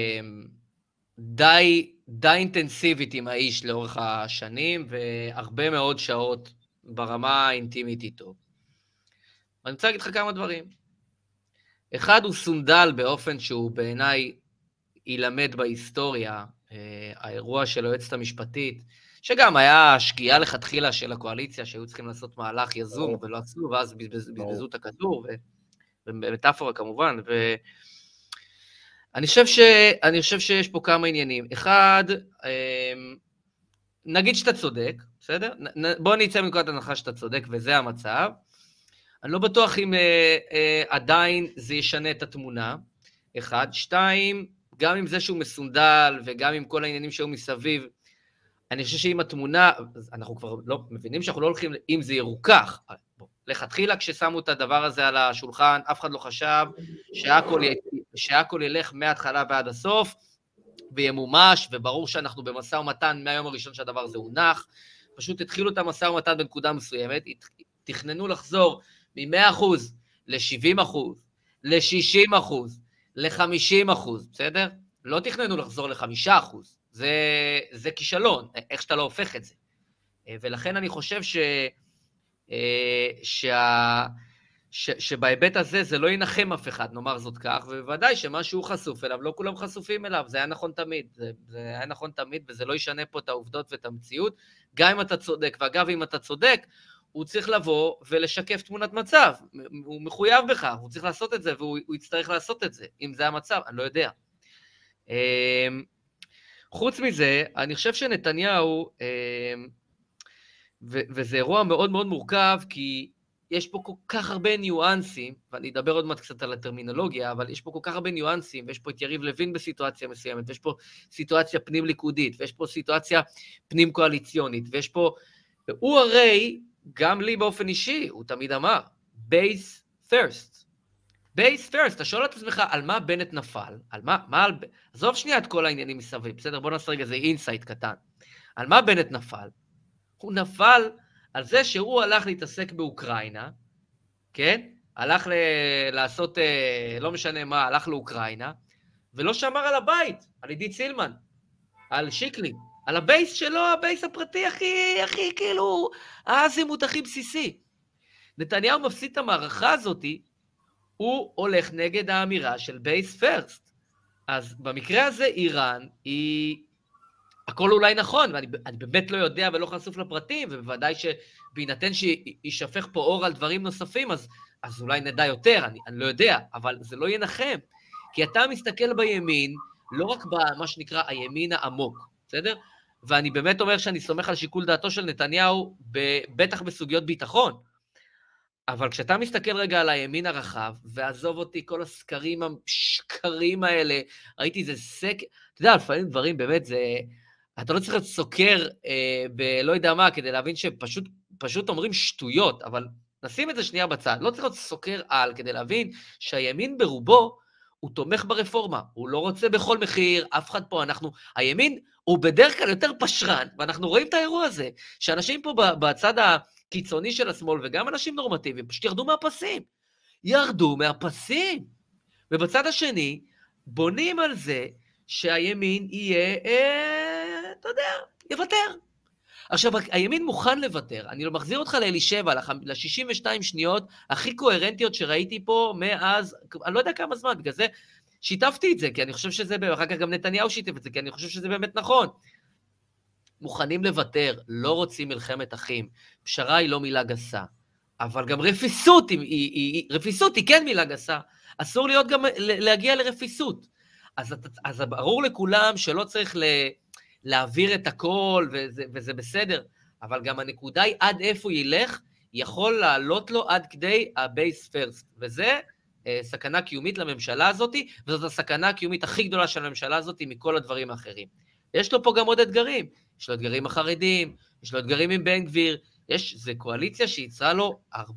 די אינטנסיבית עם האיש לאורך השנים, והרבה מאוד שעות ברמה האינטימית איתו. ואני רוצה להגיד לך כמה דברים. אחד, הוא סונדל באופן שהוא בעיניי ילמד בהיסטוריה, האירוע של היועצת המשפטית, שגם היה שגיאה לכתחילה של הקואליציה, שהיו צריכים לעשות מהלך יזום ולא עשו, ואז בזבזו את הכדור, במטאפורה כמובן, אני חושב שיש פה כמה עניינים. אחד, נגיד שאתה צודק, בסדר? בוא נצא מנקודת הנחה שאתה צודק, וזה המצב. אני לא בטוח אם עדיין זה ישנה את התמונה. אחד. שתיים, גם עם זה שהוא מסונדל, וגם עם כל העניינים שהיו מסביב, אני חושב שעם התמונה, אנחנו כבר לא מבינים שאנחנו לא הולכים, אם זה ירוכך. לכתחילה כששמו את הדבר הזה על השולחן, אף אחד לא חשב שהכל ילך מההתחלה ועד הסוף, וימומש, וברור שאנחנו במשא ומתן מהיום הראשון שהדבר הזה הונח, פשוט התחילו את המשא ומתן בנקודה מסוימת, תכננו לחזור מ-100% ל-70%, ל-60%, ל-50%, בסדר? לא תכננו לחזור ל-5%, זה כישלון, איך שאתה לא הופך את זה. ולכן אני חושב שבהיבט הזה זה לא ינחם אף אחד, נאמר זאת כך, ובוודאי שמה שהוא חשוף אליו, לא כולם חשופים אליו, זה היה נכון תמיד, זה היה נכון תמיד, וזה לא ישנה פה את העובדות ואת המציאות, גם אם אתה צודק, ואגב, אם אתה צודק, הוא צריך לבוא ולשקף תמונת מצב, הוא מחויב בכך, הוא צריך לעשות את זה, והוא יצטרך לעשות את זה, אם זה המצב, אני לא יודע. חוץ מזה, אני חושב שנתניהו, וזה אירוע מאוד מאוד מורכב, כי יש פה כל כך הרבה ניואנסים, ואני אדבר עוד מעט קצת על הטרמינולוגיה, אבל יש פה כל כך הרבה ניואנסים, ויש פה את יריב לוין בסיטואציה מסוימת, ויש פה סיטואציה פנים ליכודית, ויש פה סיטואציה פנים קואליציונית, ויש פה, והוא הרי, גם לי באופן אישי, הוא תמיד אמר, base first. base first, אתה שואל את עצמך, על מה בנט נפל? על מה עזוב שנייה את כל העניינים מסביב, בסדר? בוא נעשה רגע, זה אינסייט קטן. על מה בנט נפל? הוא נפל על זה שהוא הלך להתעסק באוקראינה, כן? הלך לעשות, לא משנה מה, הלך לאוקראינה, ולא שמר על הבית, על עידית סילמן, על שיקלי, על הבייס שלו, הבייס הפרטי הכי כאילו, האזימות הכי בסיסי. נתניהו מפסיד את המערכה הזאת, הוא הולך נגד האמירה של בייס פרסט. אז במקרה הזה איראן היא... הכל אולי נכון, ואני באמת לא יודע ולא חשוף לפרטים, ובוודאי שבהינתן שישפך פה אור על דברים נוספים, אז אולי נדע יותר, אני לא יודע, אבל זה לא ינחם. כי אתה מסתכל בימין, לא רק במה שנקרא הימין העמוק, בסדר? ואני באמת אומר שאני סומך על שיקול דעתו של נתניהו, בטח בסוגיות ביטחון, אבל כשאתה מסתכל רגע על הימין הרחב, ועזוב אותי כל הסקרים השקרים האלה, ראיתי איזה סקר, אתה יודע, לפעמים דברים באמת זה... אתה לא צריך להיות סוקר בלא יודע מה, כדי להבין שפשוט אומרים שטויות, אבל נשים את זה שנייה בצד. לא צריך להיות סוקר על, כדי להבין שהימין ברובו, הוא תומך ברפורמה. הוא לא רוצה בכל מחיר, אף אחד פה, הימין הוא בדרך כלל יותר פשרן, ואנחנו רואים את האירוע הזה, שאנשים פה בצד הקיצוני של השמאל, וגם אנשים נורמטיביים, פשוט ירדו מהפסים. ובצד השני, בונים על זה שהימין יהיה... אתה יודע, יוותר. עכשיו, הימין מוכן לוותר. אני מחזיר אותך לאלישבע, ל-62 שניות הכי קוהרנטיות שראיתי פה מאז, אני לא יודע כמה זמן, בגלל זה שיתפתי את זה, כי אני חושב שזה, אחר כך גם נתניהו שיתף את זה, כי אני חושב שזה באמת נכון. מוכנים לוותר, לא רוצים מלחמת אחים. פשרה היא לא מילה גסה, אבל גם רפיסות היא כן מילה גסה. אסור להיות גם להגיע לרפיסות. אז ברור לכולם שלא צריך להעביר את הכל, וזה בסדר, אבל גם הנקודה היא עד איפה ילך, יכול לעלות לו עד כדי ה-base first, וזה סכנה קיומית לממשלה הזאת, וזאת הסכנה הקיומית הכי גדולה של הממשלה הזאת מכל הדברים האחרים. יש לו פה גם עוד אתגרים, יש לו אתגרים החרדים, יש לו אתגרים עם בן גביר, זה קואליציה שיצרה לו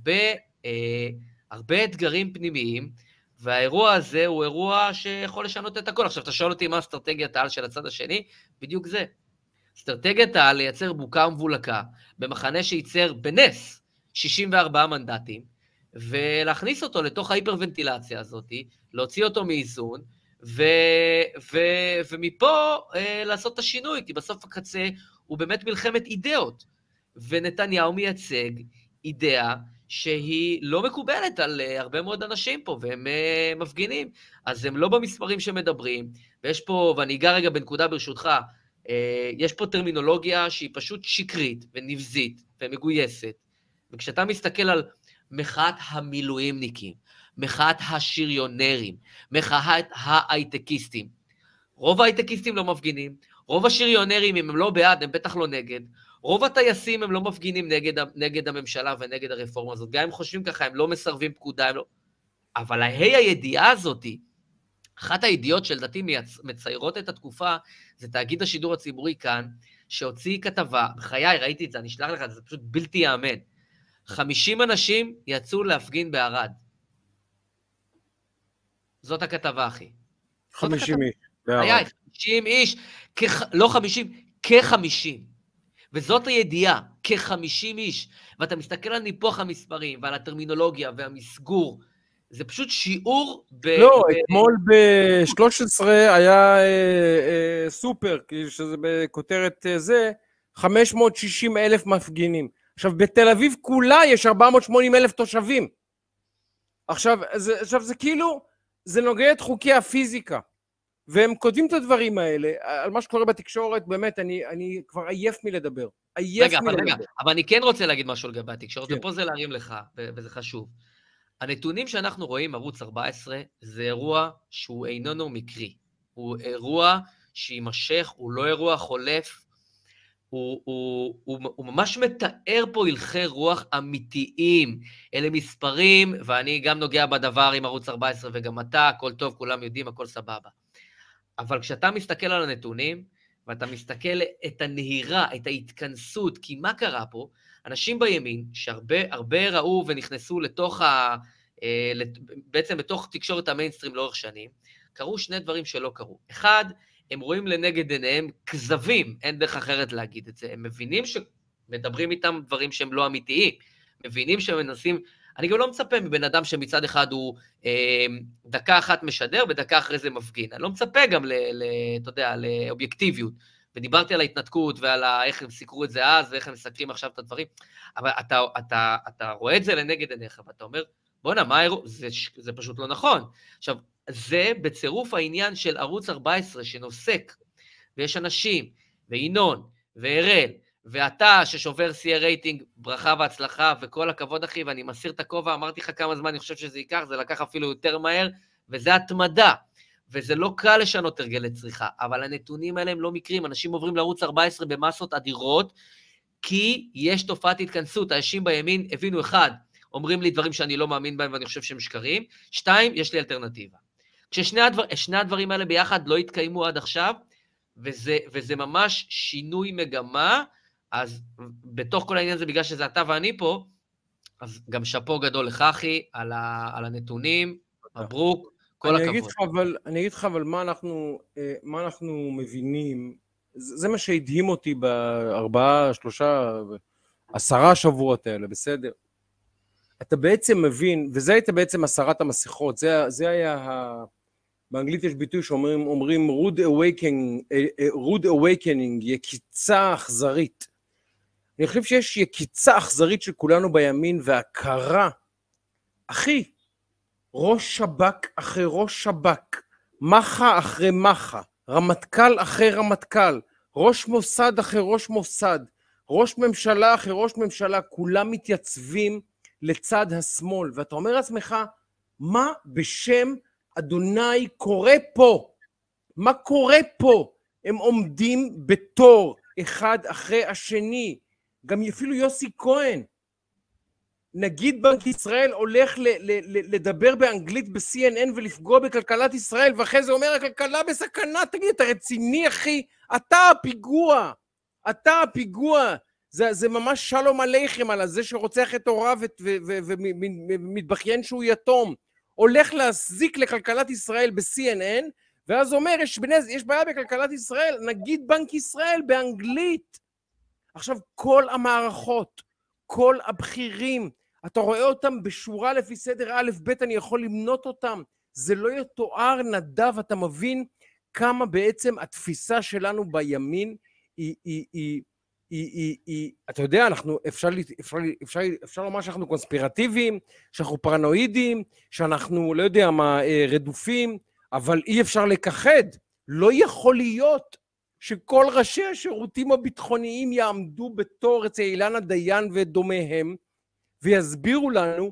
הרבה אתגרים פנימיים, והאירוע הזה הוא אירוע שיכול לשנות את הכל. עכשיו, אתה שואל אותי מה אסטרטגיית העל של הצד השני? בדיוק זה. אסטרטגיית העל לייצר בוקה ומבולקה, במחנה שייצר בנס 64 מנדטים, ולהכניס אותו לתוך ההיפרוונטילציה הזאת, להוציא אותו מאיזון, ומפה לעשות את השינוי, כי בסוף הקצה הוא באמת מלחמת אידאות, ונתניהו מייצג אידאה, שהיא לא מקובלת על הרבה מאוד אנשים פה, והם מפגינים, אז הם לא במספרים שמדברים, ויש פה, ואני אגע רגע בנקודה ברשותך, יש פה טרמינולוגיה שהיא פשוט שקרית ונבזית ומגויסת, וכשאתה מסתכל על מחאת המילואימניקים, מחאת השריונרים, מחאת ההייטקיסטים, רוב ההייטקיסטים לא מפגינים, רוב השריונרים, אם הם לא בעד, הם בטח לא נגד, רוב הטייסים הם לא מפגינים נגד הממשלה ונגד הרפורמה הזאת, גם הם חושבים ככה, הם לא מסרבים פקודה, הם לא... אבל הידיעה הזאת, אחת הידיעות שלדעתי מציירות את התקופה, זה תאגיד השידור הציבורי כאן, שהוציא כתבה, בחיי ראיתי את זה, אני אשלח לך, זה פשוט בלתי יאמן. 50 אנשים יצאו להפגין בערד. זאת הכתבה, אחי. 50 איש. חיי, 50 איש, לא 50, כ-50. וזאת הידיעה, כ-50 איש, ואתה מסתכל על ניפוח המספרים ועל הטרמינולוגיה והמסגור, זה פשוט שיעור לא, אתמול ב-13 היה סופר, שזה בכותרת זה, 560,000 מפגינים. עכשיו, בתל אביב כולה יש 480,000 תושבים. עכשיו, זה כאילו, זה נוגע את חוקי הפיזיקה. והם כותבים את הדברים האלה, על מה שקורה בתקשורת, באמת, אני כבר עייף מלדבר. רגע, אבל אני כן רוצה להגיד משהו לגבי התקשורת, ופה זה להרים לך, וזה חשוב. הנתונים שאנחנו רואים, ערוץ 14, זה אירוע שהוא איננו מקרי. הוא אירוע שימשך, הוא לא אירוע חולף, הוא ממש מתאר פה הלכי רוח אמיתיים. אלה מספרים, ואני גם נוגע בדבר עם ערוץ 14, וגם אתה, הכל טוב, כולם יודעים, הכל סבבה. אבל כשאתה מסתכל על הנתונים, ואתה מסתכל את הנהירה, את ההתכנסות, כי מה קרה פה? אנשים בימין, שהרבה ראו ונכנסו לתוך בעצם בתוך תקשורת המיינסטרים לאורך שנים, קרו שני דברים שלא קרו. אחד, הם רואים לנגד עיניהם כזבים, אין דרך אחרת להגיד את זה. הם מבינים שמדברים איתם דברים שהם לא אמיתיים, מבינים שמנסים, אני גם לא מצפה מבן אדם שמצד אחד הוא דקה אחת משדר, ודקה אחרי זה מפגין. אני לא מצפה גם אתה יודע, לאובייקטיביות. ודיברתי על ההתנתקות ועל איך הם סיקרו את זה אז, ואיך הם מסקרים עכשיו את הדברים, אבל אתה רואה את זה לנגד עיניך, ואתה אומר, בוא'נה, מה האירוע? זה פשוט לא נכון. עכשיו, זה בצירוף העניין של ערוץ 14 שנוסק, ויש אנשים, וינון, והראל, ואתה ששובר שיאי רייטינג, ברכה והצלחה, וכל הכבוד אחי, ואני מסיר את הכובע, אמרתי לך כמה זמן אני חושב שזה ייקח, זה לקח אפילו יותר מהר, וזה התמדה, וזה לא קל לשנות הרגלי צריכה, אבל הנתונים האלה הם לא מקרים, אנשים עוברים לערוץ 14 במסות אדירות, כי יש תופעת התכנסות, האנשים בימין הבינו אחד, אומרים לי דברים שאני לא מאמין בהם ואני חושב שהם שקרים, 2, יש לי אלטרנטיבה. כששני הדברים האלה ביחד לא התקיימו עד עכשיו, וזה ממש שינוי מגמה, אז בתוך כל העניין הזה, בגלל שזה אתה ואני פה, אז גם שפו גדול לך, אחי, על הנתונים, מברוק, כל הכבוד. אני אגיד לך, אבל מה אנחנו מבינים, זה מה שהדהים אותי ב4, 3, 10 שבועות האלה, בסדר? אתה בעצם מבין, וזה הייתה בעצם הסרת המסכות, זה היה, באנגלית יש ביטוי שאומרים rude awakening, יקיצה אכזרית. אני חושב שיש יקיצה אכזרית של כולנו בימין, והכרה, אחי, ראש שב"כ אחרי ראש שב"כ, מחה אחרי מחה, רמטכ"ל אחרי רמטכ"ל, ראש מוסד אחרי ראש מוסד, ראש ממשלה אחרי ראש ממשלה, כולם מתייצבים לצד השמאל, ואתה אומר לעצמך, מה בשם אדוני קורה פה? מה קורה פה? הם עומדים בתור אחד אחרי השני, גם אפילו יוסי כהן, נגיד בנק ישראל הולך לדבר באנגלית ב-CNN ולפגוע בכלכלת ישראל, ואחרי זה אומר הכלכלה בסכנה, תגיד, אתה רציני אחי? אתה הפיגוע, זה ממש שלום עליכם על זה שרוצח את הוריו ומתבכיין שהוא יתום, הולך להזיק לכלכלת ישראל ב-CNN, ואז אומר, יש בעיה בכלכלת ישראל, נגיד בנק ישראל באנגלית. עכשיו, כל המערכות, כל הבכירים, אתה רואה אותם בשורה לפי סדר א' ב', אני יכול למנות אותם, זה לא יתואר נדב, אתה מבין כמה בעצם התפיסה שלנו בימין אתה יודע, אפשר לומר שאנחנו קונספירטיביים, שאנחנו פרנואידים, שאנחנו, לא יודע מה, רדופים, אבל אי אפשר לכחד. לא יכול להיות שכל ראשי השירותים הביטחוניים יעמדו בתור אצל אילנה דיין ודומיהם, ויסבירו לנו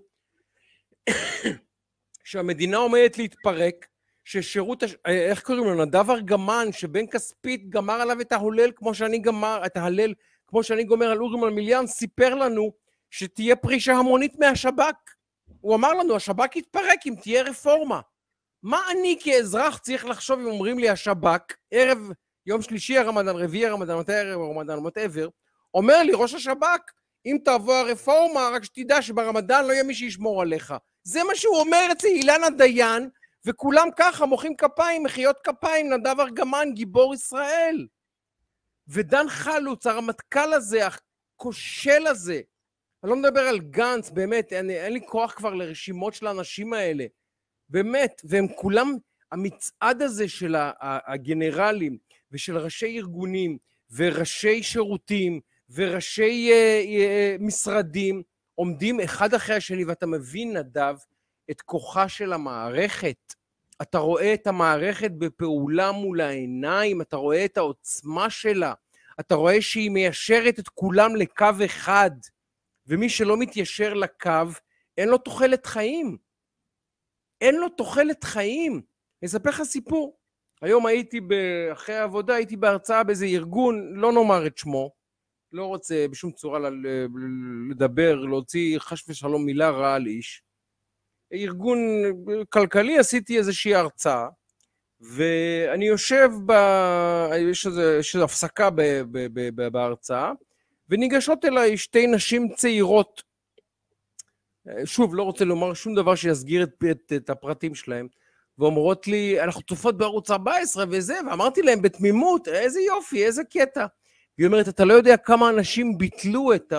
שהמדינה עומדת להתפרק, ששירות, איך קוראים לו, נדב ארגמן, שבן כספית גמר עליו את ההלל, כמו שאני גומר על אורי מלמיליאן, סיפר לנו שתהיה פרישה המונית מהשב"כ. הוא אמר לנו, השב"כ יתפרק אם תהיה רפורמה. מה אני כאזרח צריך לחשוב אם אומרים לי השב"כ, ערב יום שלישי הרמדאן, רביעי הרמדאן, מתי ערב הרמדאן, whatever, אומר לי ראש השב"כ, אם תבוא הרפורמה, רק שתדע שברמדאן לא יהיה מי שישמור עליך. זה מה שהוא אומר אצל אילנה דיין, וכולם ככה מוחאים כפיים, מחיאות כפיים, נדב ארגמן, גיבור ישראל. ודן חלוץ, הרמטכ"ל הזה, הכושל הזה. אני לא מדבר על גנץ, באמת, אין לי כוח כבר לרשימות של האנשים האלה. באמת, והם כולם, המצעד הזה של הגנרלים, ושל ראשי ארגונים, וראשי שירותים, וראשי משרדים, עומדים אחד אחרי השני, ואתה מבין, נדב, את כוחה של המערכת. אתה רואה את המערכת בפעולה מול העיניים, אתה רואה את העוצמה שלה, אתה רואה שהיא מיישרת את כולם לקו אחד, ומי שלא מתיישר לקו, אין לו תוחלת חיים. אין לו תוחלת חיים. אני אספר לך סיפור. היום אחרי העבודה, הייתי בהרצאה באיזה ארגון, לא נאמר את שמו, לא רוצה בשום צורה לדבר, להוציא חש ושלום מילה רעה על איש. ארגון כלכלי, עשיתי איזושהי הרצאה, ואני יושב יש איזו הפסקה בהרצאה, וניגשות אליי שתי נשים צעירות. שוב, לא רוצה לומר שום דבר שיסגיר את הפרטים שלהם, ואומרות לי, אנחנו צופות בערוץ 14 וזה, ואמרתי להם בתמימות, איזה יופי, איזה קטע. והיא אומרת, אתה לא יודע כמה אנשים ביטלו את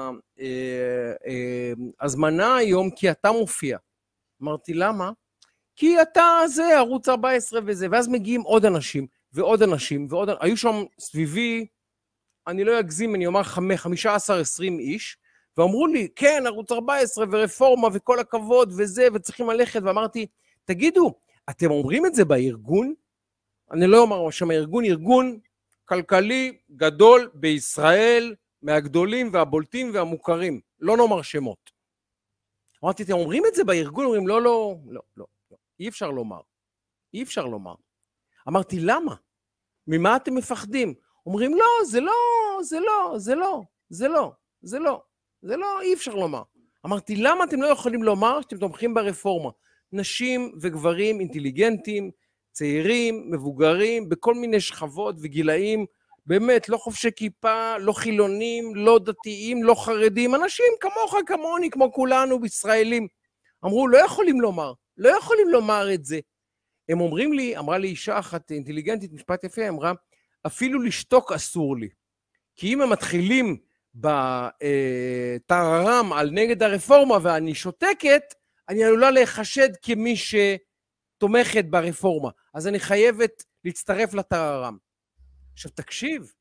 ההזמנה היום, כי אתה מופיע. אמרתי, למה? כי אתה זה, ערוץ 14 וזה, ואז מגיעים עוד אנשים, ועוד אנשים, היו שם סביבי, אני לא אגזים, אני אומר 15-20 איש, ואמרו לי, כן, ערוץ 14 ורפורמה וכל הכבוד וזה, וצריכים ללכת, ואמרתי, תגידו, אתם אומרים את זה בארגון? אני לא אומר שם ארגון כלכלי גדול בישראל, מהגדולים והבולטים והמוכרים, לא נאמר שמות. אמרתי, אתם אומרים את זה בארגון? אומרים, לא, אי אפשר לומר. אמרתי, למה? ממה אתם מפחדים? אומרים, לא, זה לא, אי אפשר לומר. אמרתי, למה אתם לא יכולים לומר שאתם תומכים ברפורמה? נשים וגברים אינטליגנטים, צעירים, מבוגרים, בכל מיני שכבות וגילאים, באמת, לא חובשי כיפה, לא חילונים, לא דתיים, לא חרדים, אנשים כמוך, כמוני, כמו כולנו, ישראלים. אמרו, לא יכולים לומר את זה. הם אומרים לי, אמרה לי אישה אחת אינטליגנטית, משפט יפה, אמרה, אפילו לשתוק אסור לי. כי אם הם מתחילים בתררם על נגד הרפורמה ואני שותקת, אני עלולה להיחשד כמי שתומכת ברפורמה. אז אני חייבת להצטרף לתררם. עכשיו תקשיב,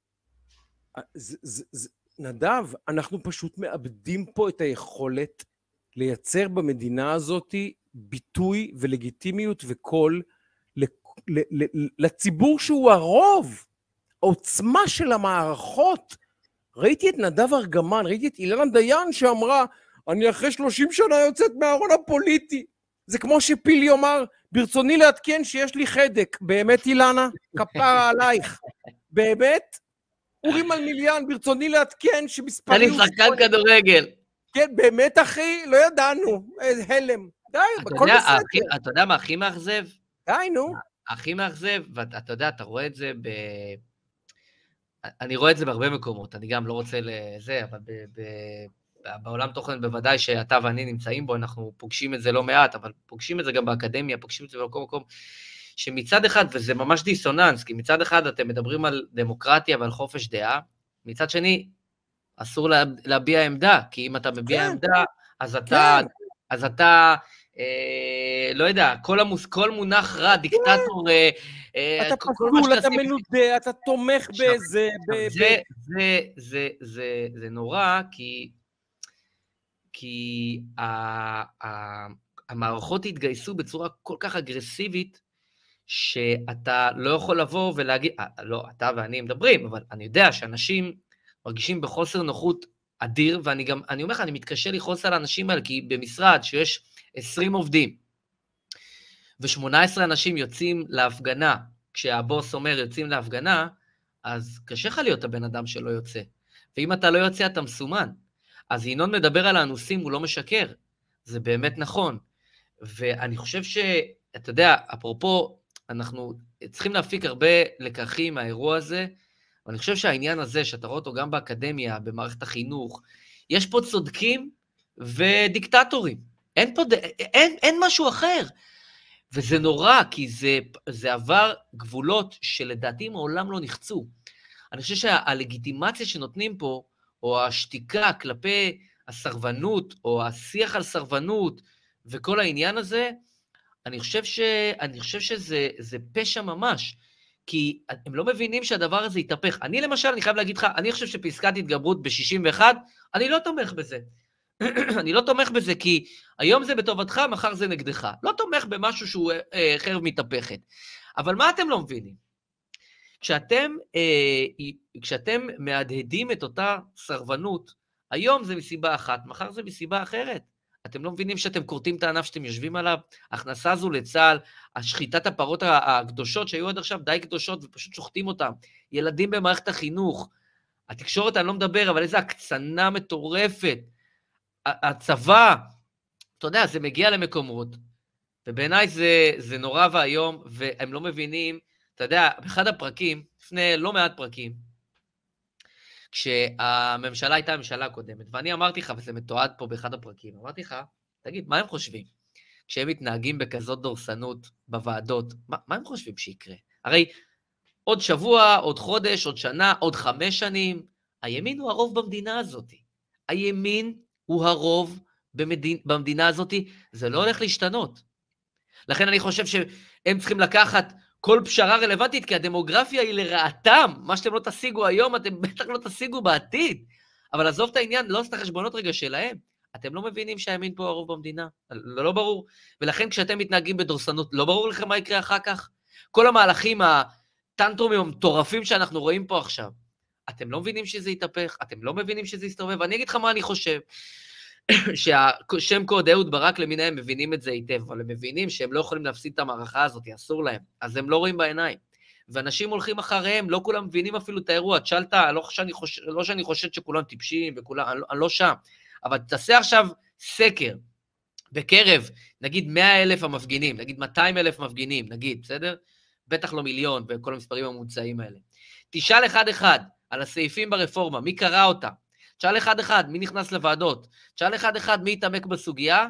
נדב, אנחנו פשוט מאבדים פה את היכולת לייצר במדינה הזאת ביטוי ולגיטימיות וקול לציבור שהוא הרוב. העוצמה של המערכות. ראיתי את נדב ארגמן, ראיתי את אילנה דיין שאמרה, אני אחרי 30 שנה יוצאת מהארון הפוליטי. זה כמו שפיל יאמר, ברצוני לעדכן שיש לי חדק. באמת אילנה? כפרה עלייך. באמת? אורים על מיליאן, ברצוני לעדכן שמספרי... אני שחקן כדורגל. כן, באמת אחי, לא ידענו. איזה הלם. די, הכל בסדר. אתה יודע מה הכי מאכזב? די, נו. הכי מאכזב, ואתה יודע, אתה רואה את זה אני רואה את זה בהרבה מקומות, אני גם לא רוצה לזה, אבל בעולם תוכן בוודאי שאתה ואני נמצאים בו, אנחנו פוגשים את זה לא מעט, אבל פוגשים את זה גם באקדמיה, פוגשים את זה במקום מקום, שמצד אחד, וזה ממש דיסוננס, כי מצד אחד אתם מדברים על דמוקרטיה ועל חופש דעה, מצד שני, אסור להביע עמדה, כי אם אתה מביע עמדה, אז אתה לא יודע, כל מונח רע, דיקטטור... אתה פסול, אתה מנודה, אתה תומך בזה... זה נורא, כי המערכות התגייסו בצורה כל כך אגרסיבית, שאתה לא יכול לבוא ולהגיד, לא, אתה ואני מדברים, אבל אני יודע שאנשים מרגישים בחוסר נוחות אדיר, ואני גם, אני אומר לך, אני מתקשה לכעוס על האנשים האלה, כי במשרד שיש 20 עובדים, ו18 אנשים יוצאים להפגנה, כשהבוס אומר יוצאים להפגנה, אז קשה לך להיות הבן אדם שלא יוצא. ואם אתה לא יוצא, אתה מסומן. אז ינון מדבר על האנוסים, הוא לא משקר. זה באמת נכון. ואני חושב אתה יודע, אפרופו, אנחנו צריכים להפיק הרבה לקחים מהאירוע הזה, ואני חושב שהעניין הזה, שאתה רואה אותו גם באקדמיה, במערכת החינוך, יש פה צודקים ודיקטטורים. אין משהו אחר. וזה נורא, כי זה עבר גבולות שלדעתי מעולם לא נחצו. אני חושב שהלגיטימציה שנותנים פה, או השתיקה כלפי הסרבנות, או השיח על סרבנות, וכל העניין הזה, אני חושב שזה פשע ממש, כי הם לא מבינים שהדבר הזה יתהפך. אני למשל, אני חייב להגיד לך, אני חושב שפסקת התגברות ב-61, אני לא תומך בזה. אני לא תומך בזה, כי היום זה בטובתך, מחר זה נגדך. לא תומך במשהו שהוא חרב מתהפכת. אבל מה אתם לא מבינים? כשאתם מהדהדים את אותה סרבנות, היום זה מסיבה אחת, מחר זה מסיבה אחרת. אתם לא מבינים שאתם קורטים את הענף שאתם יושבים עליו? ההכנסה הזו לצה"ל, השחיטת הפרות הקדושות שהיו עד עכשיו די קדושות ופשוט שוחטים אותם. ילדים במערכת החינוך, התקשורת אני לא מדבר, אבל איזו הקצנה מטורפת. הצבא, אתה יודע, זה מגיע למקומות, ובעיניי זה נורא והיום, והם לא מבינים, אתה יודע, באחד הפרקים, לפני לא מעט פרקים, כשהממשלה הייתה הממשלה הקודמת, ואני אמרתי לך, וזה מתועד פה באחד הפרקים, אמרתי לך, תגיד, מה הם חושבים? כשהם מתנהגים בכזאת דורסנות בוועדות, מה הם חושבים שיקרה? הרי עוד שבוע, עוד חודש, עוד שנה, עוד 5 שנים, הימין הוא הרוב במדינה הזאת. הימין הוא הרוב במדינה הזאת, זה לא הולך להשתנות. לכן אני חושב שהם צריכים לקחת כל פשרה רלוונטית, כי הדמוגרפיה היא לרעתם. מה שאתם לא תשיגו היום, אתם בטח לא תשיגו בעתיד. אבל עזוב את העניין, לא עשת החשבונות רגע שלהם. אתם לא מבינים שהימין פה הרוב במדינה. לא ברור. ולכן כשאתם מתנהגים בדורסנות, לא ברור לכם מה יקרה אחר כך. כל המהלכים, הטנטרומים המטורפים שאנחנו רואים פה עכשיו, אתם לא מבינים שזה יתהפך, אתם לא מבינים שזה יסתובב. אני אגיד לך מה אני חושב. שהשם קוד אהוד ברק למיניהם מבינים את זה היטב, אבל הם מבינים שהם לא יכולים להפסיד את המערכה הזאת, אסור להם, אז הם לא רואים בעיניים. ואנשים הולכים אחריהם, לא כולם מבינים אפילו את האירוע, תשאלת, לא שאני חושד שכולם טיפשים, אני לא שם, אבל תעשה עכשיו סקר, בקרב, נגיד 100,000 המפגינים, נגיד 200,000 מפגינים, נגיד, בסדר? בטח לא מיליון, וכל המספרים הממוצעים האלה. תשאל אחד על הסעיפים ברפורמה, מי קרא אותה? תשאל אחד מי נכנס לוועדות, תשאל אחד מי יתעמק בסוגיה,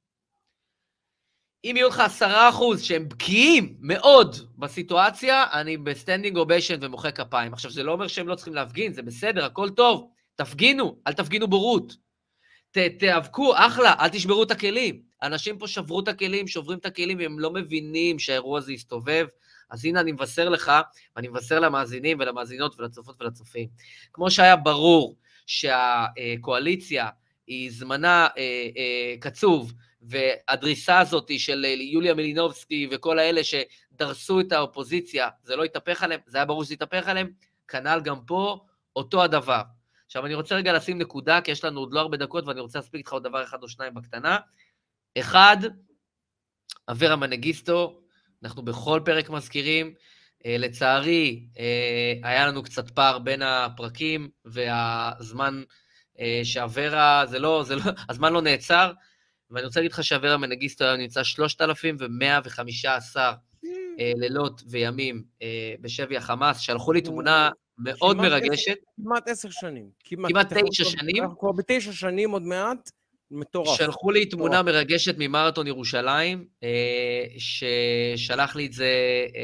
אם יהיו לך 10% שהם בקיאים מאוד בסיטואציה, אני בסטנדינג אוביישן ומוחא כפיים. עכשיו, זה לא אומר שהם לא צריכים להפגין, זה בסדר, הכל טוב, תפגינו, אל תפגינו בורות, תאבקו, אחלה, אל תשברו את הכלים. אנשים פה שברו את הכלים, שוברים את הכלים, והם לא מבינים שהאירוע הזה יסתובב, אז הנה אני מבשר לך, ואני מבשר למאזינים ולמאזינות ולצופות ולצופים. כמו שהיה ברור, שהקואליציה היא זמנה קצוב, והדריסה הזאת של יוליה מלינובסקי וכל האלה שדרסו את האופוזיציה, זה לא יתהפך עליהם, זה היה ברור שזה יתהפך עליהם, כנ"ל גם פה, אותו הדבר. עכשיו אני רוצה רגע לשים נקודה, כי יש לנו עוד לא הרבה דקות, ואני רוצה להספיק איתך עוד דבר אחד או שניים בקטנה. אחד, אברה מנגיסטו, אנחנו בכל פרק מזכירים, לצערי, היה לנו קצת פער בין הפרקים, והזמן שאברה, הזמן לא נעצר, ואני רוצה להגיד לך שאברה מנגיסטו היום נמצא 3,115 לילות וימים בשבי החמאס, שלחו לי תמונה מאוד מרגשת. כמעט 10 שנים. כמעט 9 שנים. אנחנו כבר ב9 שנים עוד מעט, מטורף. שלחו לי תמונה מרגשת ממרתון ירושלים, ששלח לי את זה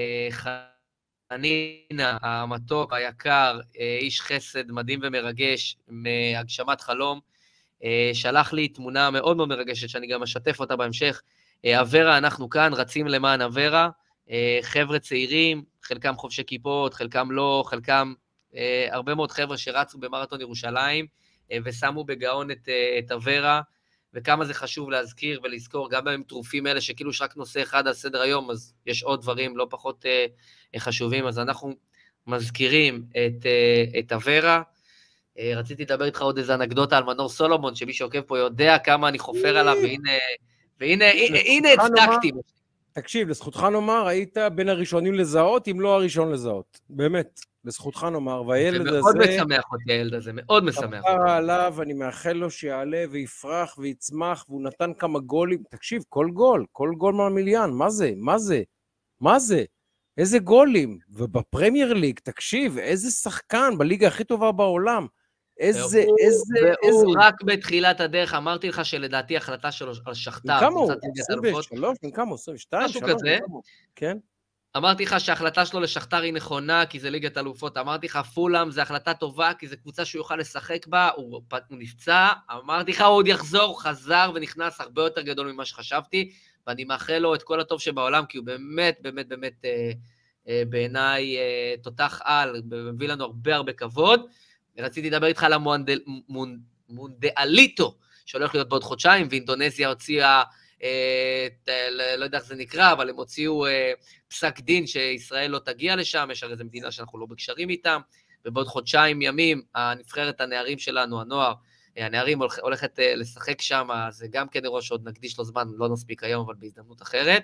חנינה, המתוק, היקר, איש חסד מדהים ומרגש, מהגשמת חלום, שלח לי תמונה מאוד מאוד מרגשת, שאני גם אשתף אותה בהמשך. אברה, אנחנו כאן, רצים למען אברה, חבר'ה צעירים, חלקם חובשי כיפות, חלקם לא, חלקם הרבה מאוד חבר'ה שרצו במרתון ירושלים, ושמו בגאון את אברה, וכמה זה חשוב להזכיר ולזכור, גם עם תרופים האלה שכאילו יש רק נושא אחד על סדר היום, אז יש עוד דברים לא פחות חשובים, אז אנחנו מזכירים את אברה. רציתי לדבר איתך עוד איזו אנקדוטה על מנור סולומון, שמי שעוקב פה יודע כמה אני חופר עליו, והנה הצדקתי. תקשיב, לזכותך נאמר, היית בין הראשונים לזהות, אם לא הראשון לזהות. באמת, לזכותך נאמר, והילד הזה... זה מאוד משמח אותי, הילד הזה, מאוד משמח אותי. תפרה עליו, אני מאחל לו שיעלה ויפרח ויצמח, והוא נתן כמה גולים. תקשיב, כל גול מהמיליון, מה זה? איזה גולים? ובפרמייר ליג, תקשיב, איזה שחקן בליגה הכי טובה בעולם. והוא רק בתחילת הדרך, אמרתי לך שלדעתי החלטה שלו על שכתר. כמה הוא? 23? כמה? 22? משהו כזה. כן. אמרתי לך שההחלטה שלו לשכתר היא נכונה, כי זה ליגת אלופות. אמרתי לך, פולאם זה החלטה טובה, כי זו קבוצה שהוא יוכל לשחק בה, הוא נפצע. אמרתי לך, הוא עוד יחזור, חזר ונכנס הרבה יותר גדול ממה שחשבתי, ואני מאחל לו את כל הטוב שבעולם, כי הוא באמת, באמת, באמת, בעיניי תותח על, מביא לנו הרבה כבוד. רציתי לדבר איתך על המונדיאליטו, שהולך להיות בעוד חודשיים, ואינדונזיה הוציאה, לא יודע איך זה נקרא, אבל הם הוציאו פסק דין שישראל לא תגיע לשם, יש הרי איזו מדינה שאנחנו לא בקשרים איתם, ובעוד חודשיים ימים, הנבחרת הנערים שלנו, הנערים הולכת לשחק שם, זה גם כן אירוע שעוד נקדיש לו זמן, לא נספיק היום, אבל בהזדמנות אחרת.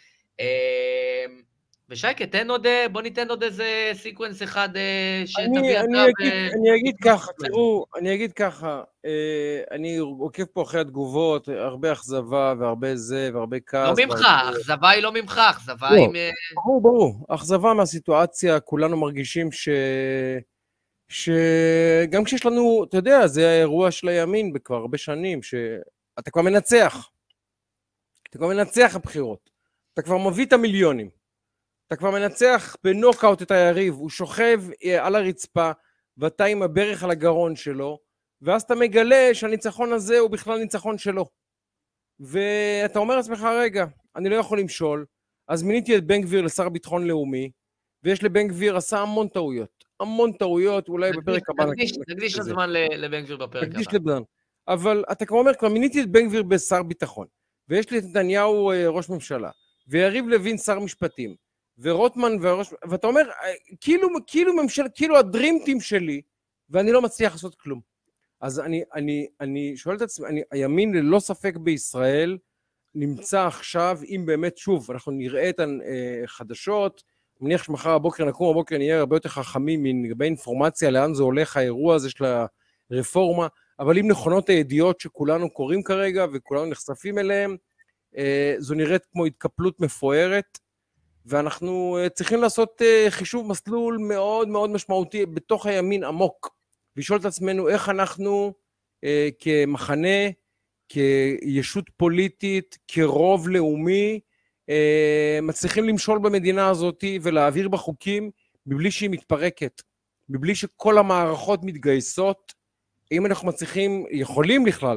ושייקה, בוא ניתן עוד איזה סיקוונס אחד שתביא אני אגיד ככה, תראו, אני עוקב פה אחרי התגובות, הרבה אכזבה והרבה זה והרבה כעס. לא ממך, אכזבה היא לא ממך, אכזבה היא... ברור, אכזבה מהסיטואציה, כולנו מרגישים שגם כשיש לנו, אתה יודע, זה האירוע של הימין בכבר הרבה שנים, שאתה כבר מנצח הבחירות, אתה כבר מביא את המיליונים, אתה כבר מנצח בנוקאוט את היריב, הוא שוכב על הרצפה, ואתה עם הברך על הגרון שלו, ואז אתה מגלה שהניצחון הזה הוא בכלל ניצחון שלו. ואתה אומר לעצמך, רגע, אני לא יכול למשול, אז מיניתי את בן גביר לשר ביטחון לאומי, ויש לבן גביר עשה המון טעויות, אולי בפרק הבא. נקדיש הזמן לבן גביר בפרק הבא. אבל אתה כבר אומר, כבר מיניתי את בן גביר בשר ביטחון, ויש לי את נתניהו ראש ממשלה, ויריב לוין שר משפטים, ורוטמן ואתה אומר, כאילו הדרימטים שלי, ואני לא מצליח לעשות כלום. אז אני שואל את עצמי, הימין ללא ספק בישראל נמצא עכשיו, אם באמת שוב, אנחנו נראה את החדשות, מניח שמחר הבוקר נקום בבוקר נהיה הרבה יותר חכמים לגבי אינפורמציה, לאן זה הולך האירוע הזה של הרפורמה, אבל אם נכונות הידיעות שכולנו קוראים כרגע וכולנו נחשפים אליהם, זו נראית כמו התקפלות מפוארת, ואנחנו צריכים לעשות חישוב מסלול מאוד מאוד משמעותי בתוך הימין עמוק, ולשאול את עצמנו איך אנחנו כמחנה, כישות פוליטית, כרוב לאומי, מצליחים למשול במדינה הזאת ולהעביר בחוקים מבלי שהיא מתפרקת, מבלי שכל המערכות מתגייסות. אם אנחנו יכולים בכלל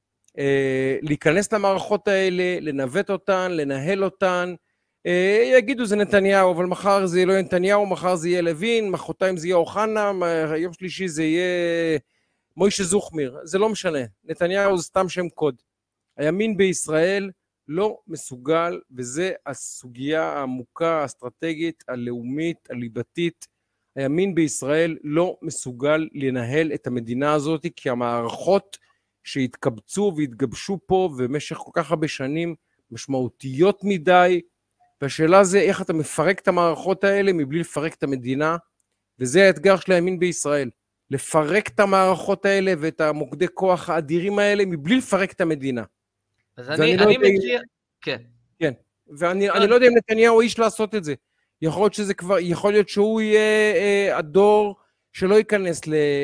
להיכנס למערכות האלה, לנווט אותן, לנהל אותן, יגידו זה נתניהו, אבל מחר זה לא נתניהו, מחר זה יהיה לוין, מחרתיים זה יהיה אוחנה, יום שלישי זה יהיה מוישה זוכמיר, זה לא משנה, נתניהו זה סתם שם קוד. הימין בישראל לא מסוגל, וזה הסוגיה העמוקה, האסטרטגית, הלאומית, הליבתית, הימין בישראל לא מסוגל לנהל את המדינה הזאת, כי המערכות שהתקבצו והתגבשו פה במשך כל כך הרבה שנים משמעותיות מדי, והשאלה זה איך אתה מפרק את המערכות האלה מבלי לפרק את המדינה, וזה האתגר של הימין בישראל, לפרק את המערכות האלה ואת המוקדי כוח האדירים האלה מבלי לפרק את המדינה. אז אני מציע... כן. כן, ואני לא יודע אם נתניהו איש לעשות את זה. יכול להיות שהוא יהיה הדור שלא ייכנס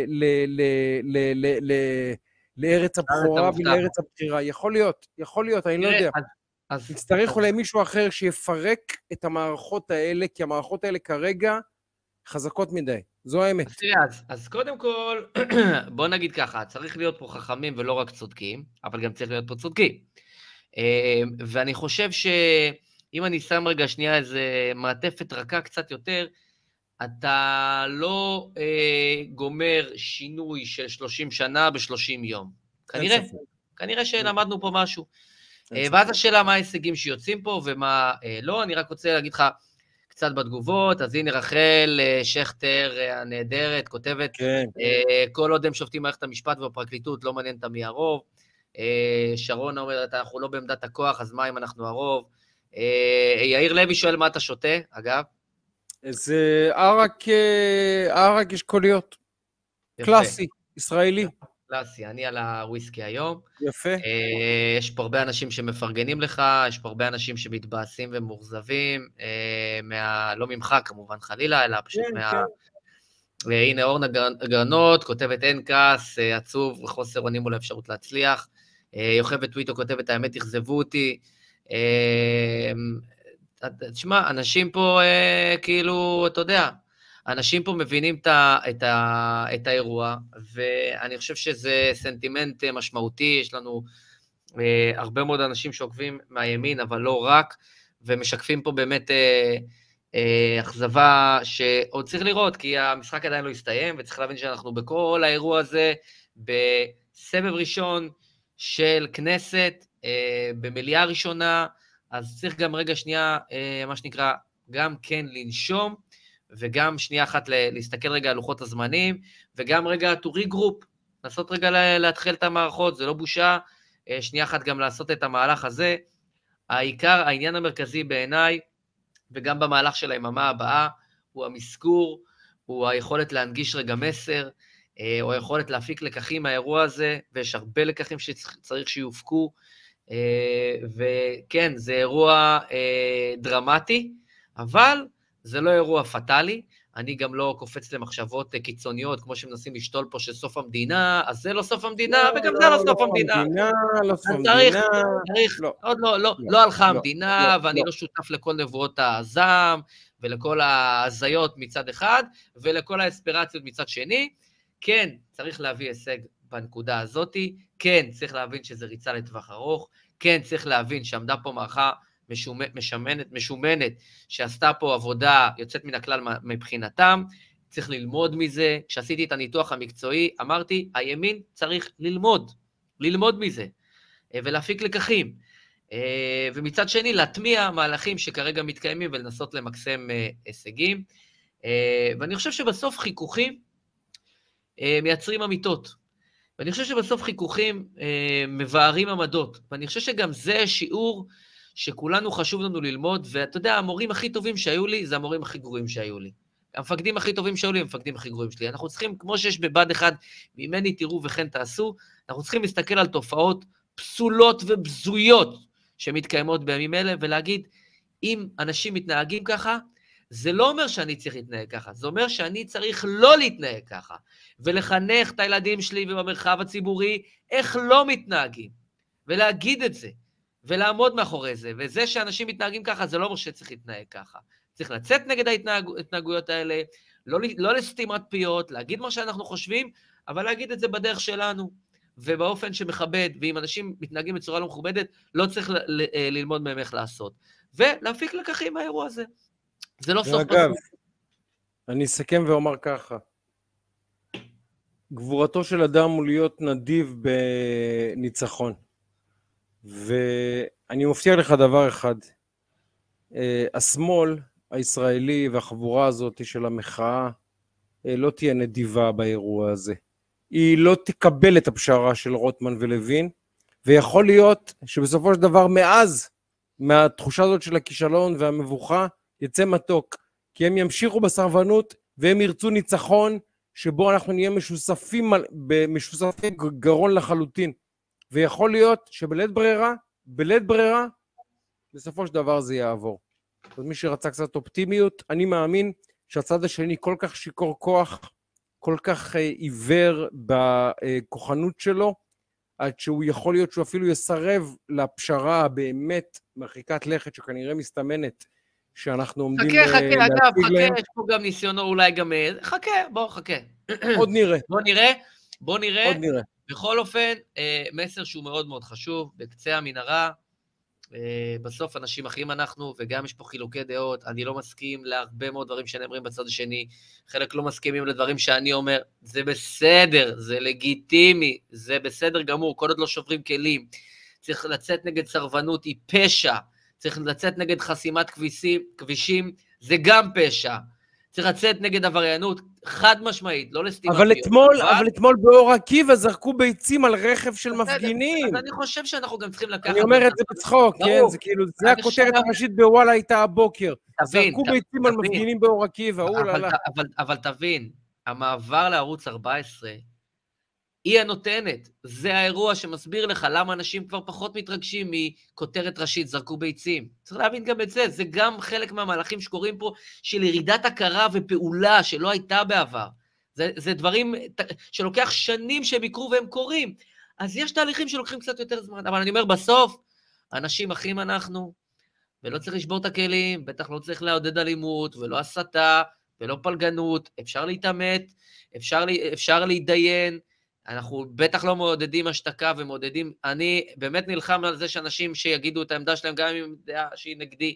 לארץ הבכורה ולארץ הבחירה. יכול להיות, אני לא יודע. יצטרך אולי מישהו אחר שיפרק את המערכות האלה, כי המערכות האלה כרגע חזקות מדי. זו האמת. אז קודם כל, בוא נגיד ככה, צריך להיות פה חכמים ולא רק צודקים, אבל גם צריך להיות פה צודקים. ואני חושב שאם אני שם רגע שנייה איזה מעטפת רכה קצת יותר, אתה לא גומר שינוי של 30 שנה ב-30 יום. כנראה שלמדנו פה משהו. ואז השאלה מה ההישגים שיוצאים פה ומה לא, אני רק רוצה להגיד לך קצת בתגובות, אז הנה רחל שכטר הנהדרת, כותבת, כל עוד הם שופטים מערכת המשפט והפרקליטות, לא מעניין את מי הרוב. שרונה אומרת, אנחנו לא בעמדת הכוח, אז מה אם אנחנו הרוב? יאיר לוי שואל מה אתה שותה, אגב? זה ערק אשכוליות, קלאסי, ישראלי. קלאסי, אני על הוויסקי היום. יפה. יש פה הרבה אנשים שמפרגנים לך, יש פה הרבה אנשים שמתבאסים ומורזבים, לא ממך כמובן חלילה, אלא פשוט הנה אורנה גרנות, כותבת אין כעס, עצוב וחוסר אונים מול האפשרות להצליח. יוכבת טוויטו כותבת, האמת תכזבו אותי. תשמע, אנשים פה, כאילו, אתה יודע, אנשים פה מבינים את האירוע, ואני חושב שזה סנטימנט משמעותי, יש לנו הרבה מאוד אנשים שעוקבים מהימין, אבל לא רק, ומשקפים פה באמת אכזבה שעוד צריך לראות, כי המשחק עדיין לא הסתיים, וצריך להבין שאנחנו בכל האירוע הזה, בסבב ראשון של כנסת, במליאה ראשונה, אז צריך גם רגע שנייה, מה שנקרא, גם כן לנשום, וגם שנייה אחת להסתכל רגע על לוחות הזמנים, וגם רגע to regroup, לעשות רגע להתחיל את המערכות, זה לא בושה, שנייה אחת גם לעשות את המהלך הזה. העיקר, העניין המרכזי בעיניי, וגם במהלך של היממה הבאה, הוא המסגור, הוא היכולת להנגיש רגע מסר, או היכולת להפיק לקחים מהאירוע הזה, ויש הרבה לקחים שצריך שיופקו, וכן, זה אירוע דרמטי, אבל זה לא אירוע פטלי, אני גם לא קופץ למחשבות קיצוניות, כמו שמנסים לשתול פה שסוף המדינה, אז זה לא סוף המדינה, וגם זה לא סוף המדינה. לא סוף המדינה. עוד לא הלכה המדינה, ואני לא שותף לכל נבואות הזעם, ולכל ההזיות מצד אחד, ולכל האספירציות מצד שני. כן, צריך להביא הישג בנקודה הזאת, כן, צריך להבין שזה ריצה לטווח ארוך, כן, צריך להבין שעמדה פה מערכה משומנת, שעשתה פה עבודה יוצאת מן הכלל מבחינתם, צריך ללמוד מזה. כשעשיתי את הניתוח המקצועי, אמרתי, הימין צריך ללמוד מזה, ולהפיק לקחים. ומצד שני, להטמיע מהלכים שכרגע מתקיימים, ולנסות למקסם הישגים. ואני חושב שבסוף חיכוכים מייצרים אמיתות. ואני חושב שבסוף חיכוכים מבארים עמדות. ואני חושב שגם זה שיעור שכולנו חשוב לנו ללמוד, ואתה יודע, המורים הכי טובים שהיו לי, זה המורים הכי גרועים שהיו לי. המפקדים הכי טובים שהיו לי, המפקדים הכי גרועים שלי. אנחנו צריכים, כמו שיש בבד אחד, ממני תראו וכן תעשו, אנחנו צריכים להסתכל על תופעות פסולות ובזויות שמתקיימות בימים אלה, ולהגיד, אם אנשים מתנהגים ככה, זה לא אומר שאני צריך להתנהג ככה, זה אומר שאני צריך לא להתנהג ככה, ולחנך את הילדים שלי ובמרחב הציבורי, איך לא מתנהגים, ולהגיד את זה, ולעמוד מאחורי זה, וזה שאנשים מתנהגים ככה, זה לא אומר שצריך להתנהג ככה. צריך לצאת נגד ההתנהגויות האלה, לא לסתימת פיות, להגיד מה שאנחנו חושבים, אבל להגיד את זה בדרך שלנו, ובאופן שמכבד, ואם אנשים מתנהגים בצורה לא מכובדת, לא צריך ללמוד מהם איך לעשות. ולהפיק לקחים מהאירוע הזה. זה לא סוף פסוק. ואגב, אני אסכם ואומר ככה, גבורתו של אדם הוא להיות נדיב בניצחון. ואני מבטיח לך דבר אחד, השמאל הישראלי והחבורה הזאת של המחאה לא תהיה נדיבה באירוע הזה. היא לא תקבל את הפשרה של רוטמן ולוין, ויכול להיות שבסופו של דבר מהתחושה הזאת של הכישלון והמבוכה, יצא מתוק, כי הם ימשיכו בסרבנות, והם ירצו ניצחון, שבו אנחנו נהיה משוספי גרון לחלוטין. ויכול להיות שבלית ברירה, בסופו של דבר זה יעבור. אז מי שרצה קצת אופטימיות, אני מאמין שהצד השני כל כך שיקור כוח, כל כך עיוור בכוחנות שלו, עד שהוא יכול להיות שהוא אפילו יסרב לפשרה באמת מרחיקת לכת שכנראה מסתמנת, שאנחנו עומדים חכה, אגב, יש פה גם ניסיונו, אולי גם... חכה. עוד נראה. בוא נראה. עוד נראה. בכל אופן, מסר שהוא מאוד מאוד חשוב, בקצה המנהרה, בסוף אנשים אחים אנחנו, וגם יש פה חילוקי דעות, אני לא מסכים להרבה מאוד דברים שנאמרים בצד השני, חלק לא מסכימים לדברים שאני אומר, זה בסדר, זה לגיטימי, זה בסדר גמור, כל עוד לא שוברים כלים, צריך לצאת נגד סרבנות, היא פשע, צריך לצאת נגד חסימת כבישים, זה גם פשע, צריך לצאת נגד עבריינות, חד משמעית, לא לסתימת פיות. אבל אתמול באור עקיבא זרקו ביצים על רכב של מפגינים. אז אני חושב שאנחנו גם צריכים לקחת... אני אומר את זה בצחוק, כן? זה כאילו, זה הכותרת הראשית בוואלה הייתה הבוקר. זרקו ביצים על מפגינים באור עקיבא, אבל תבין, המעבר לערוץ 14, היא הנותנת, זה האירוע שמסביר לך למה אנשים כבר פחות מתרגשים מכותרת ראשית, זרקו ביצים. צריך להבין גם את זה, זה גם חלק מהמהלכים שקורים פה, של ירידת הכרה ופעולה שלא הייתה בעבר. זה דברים שלוקח שנים שהם יקרו והם קורים. אז יש תהליכים שלוקחים קצת יותר זמן, אבל אני אומר בסוף, אנשים אחים אנחנו, ולא צריך לשבור את הכלים, בטח לא צריך לעודד אלימות, ולא הסתה, ולא פלגנות, אפשר להתאמת, אפשר להתדיין, אנחנו בטח לא מעודדים השתקה ומעודדים, אני באמת נלחם על זה שאנשים שיגידו את העמדה שלהם, גם אם דעה שהיא נגדי,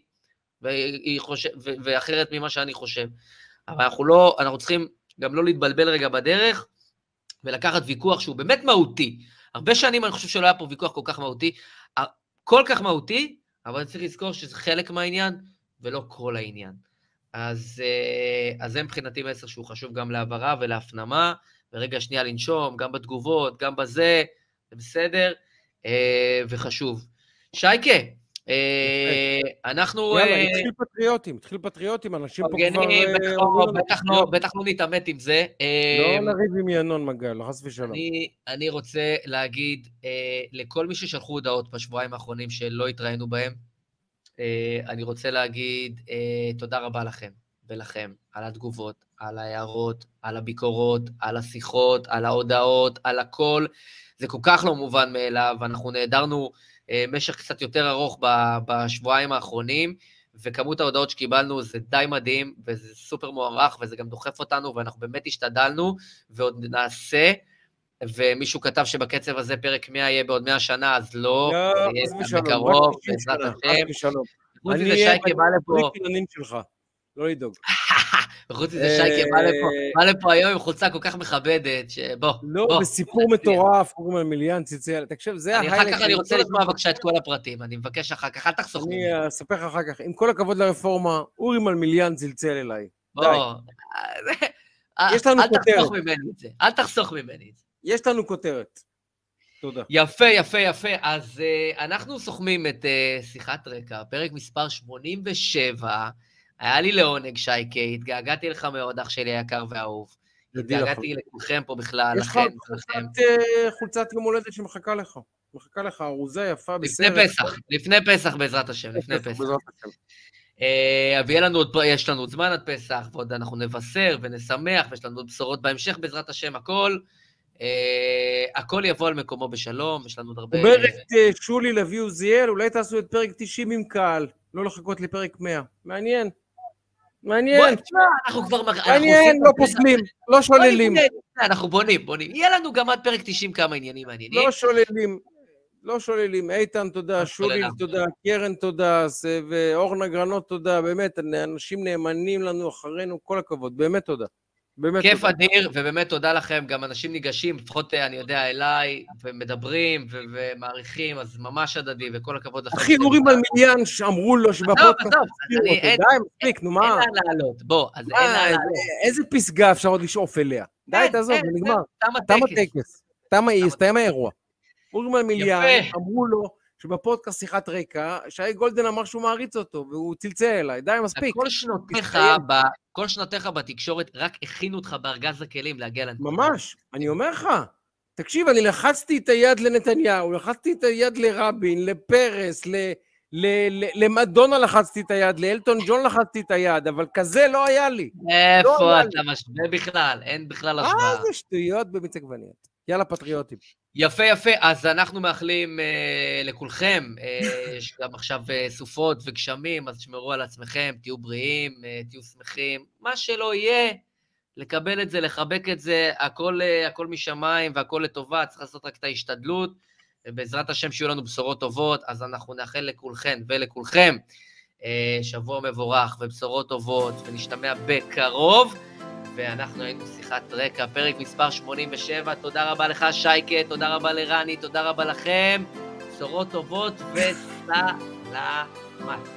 ואחרת ממה שאני חושב. אבל אנחנו צריכים גם לא להתבלבל רגע בדרך, ולקחת ויכוח שהוא באמת מהותי. הרבה שנים אני חושב שלא היה פה ויכוח כל כך מהותי, כל כך מהותי, אבל צריך לזכור שזה חלק מהעניין, ולא כל העניין. אז זה מבחינתי מסר שהוא חשוב גם להעברה ולהפנמה, ורגע שנייה לנשום, גם בתגובות, גם בזה, זה בסדר, וחשוב. שייקה, אנחנו... יאללה, התחיל פטריוטים, אנשים פה כבר... בטח לא נתאמת עם זה. לא נריב עם ינון מגל, חס ושלום. אני רוצה להגיד לכל מי ששלחו הודעות בשבועיים האחרונים שלא התראינו בהם, אני רוצה להגיד תודה רבה לכם ולכם, על התגובות, על ההערות, על הביקורות, על השיחות, על ההודעות, על הכל. זה כל כך לא מובן מאליו, אנחנו נהדרנו משך קצת יותר ארוך בשבועיים האחרונים, וכמות ההודעות שקיבלנו זה די מדהים, וזה סופר מוערך, וזה גם דוחף אותנו, ואנחנו באמת השתדלנו, ועוד נעשה, ומישהו כתב שבקצב הזה פרק 100 יהיה בעוד 100 שנה, אז לא, זה יהיה בקרוב, בעזרת השם. חוץ מזה שייקה בא לפה... לא לדאוג. וחוץ מזה שייקה בא לפה היום עם חולצה כל כך מכבדת, שבוא. לא, בסיפור מטורף, קוראים על מיליאן ציציאל. תקשב, זה ההיילט. אחר כך אני רוצה לשמוע בבקשה את כל הפרטים, אני מבקש אחר כך, אל תחסוך ממני. אני אספר לך אחר כך, עם כל הכבוד לרפורמה, אורי מלמיליאן צלצל אליי. די. יש לנו כותרת. אל תחסוך ממני את זה. יש לנו כותרת. תודה. יפה, יפה, יפה. אז אנחנו סוכמים את שיחת רקע, פרק מספר 87, היה לי לעונג, שייקה, התגעגעתי לך מאוד, אח שלי היקר והאהוב. התגעגעתי לכולכם פה בכלל, לכם. יש לך חולצת יום הולדת שמחכה לך. מחכה לך, ארוזה יפה בסרט. לפני פסח בעזרת השם, לפני פסח. יש לנו עוד זמן עד פסח, ועוד אנחנו נבשר ונשמח, ויש לנו עוד בשורות בהמשך בעזרת השם, הכל יבוא על מקומו בשלום, יש לנו עוד הרבה... אומרת שולי לוי עוזיאל, אולי תעשו את פרק 90 עם קהל, לא לחכות לפרק 100. מעניין. מעניין. אנחנו כבר... מעניין, לא פוסלים, לא שוללים. אנחנו בונים. יהיה לנו גם עד פרק 90 כמה עניינים מעניינים. לא שוללים. איתן, תודה. שולי, תודה. קרן, תודה. ואורנה גרנות, תודה. באמת, אנשים נאמנים לנו אחרינו, כל הכבוד. באמת תודה. כיף אדיר, ובאמת תודה לכם, גם אנשים ניגשים, לפחות אני יודע, אליי, ומדברים, ומעריכים, אז ממש הדדי, וכל הכבוד לכם. אחי, אורי מלמיליאן, שאמרו לו שבפודקאסט... די, מספיק, נו מה? אין לה לעלות, בוא, אז אין לה לעלות. איזה פסגה אפשר עוד לשאוף אליה? די, תעזוב, זה נגמר. תם הטקס. תם האירוע. אורי מלמיליאן, אמרו לו, שבפודקאסט שיחת רקע, שי גולדן אמר שהוא מעריץ אותו, והוא צלצל אליי, די, מספיק. כל שנותיך בתקשורת רק הכינו אותך בארגז הכלים להגיע לנתון. ממש, אני אומר לך, תקשיב, אני לחצתי את היד לנתניהו, לחצתי את היד לרבין, לפרס, למדונה לחצתי את היד, לאלטון ג'ון לחצתי את היד, אבל כזה לא היה לי. איפה אתה משווה בכלל? אין בכלל השוואה. זה שטויות במיץ עגבניות. יאללה, פטריוטים. יפה, יפה. אז אנחנו מאחלים לכולכם, יש גם עכשיו סופות וגשמים, אז תשמרו על עצמכם, תהיו בריאים, תהיו שמחים, מה שלא יהיה, לקבל את זה, לחבק את זה, הכל משמיים והכל לטובה, צריך לעשות רק את ההשתדלות, ובעזרת השם שיהיו לנו בשורות טובות, אז אנחנו נאחל לכולכם ולכולכם שבוע מבורך ובשורות טובות, ונשתמע בקרוב. ואנחנו היינו שיחת רקע, פרק מספר 87, תודה רבה לך שייקה, תודה רבה לרני, תודה רבה לכם, בשורות טובות וסלמת.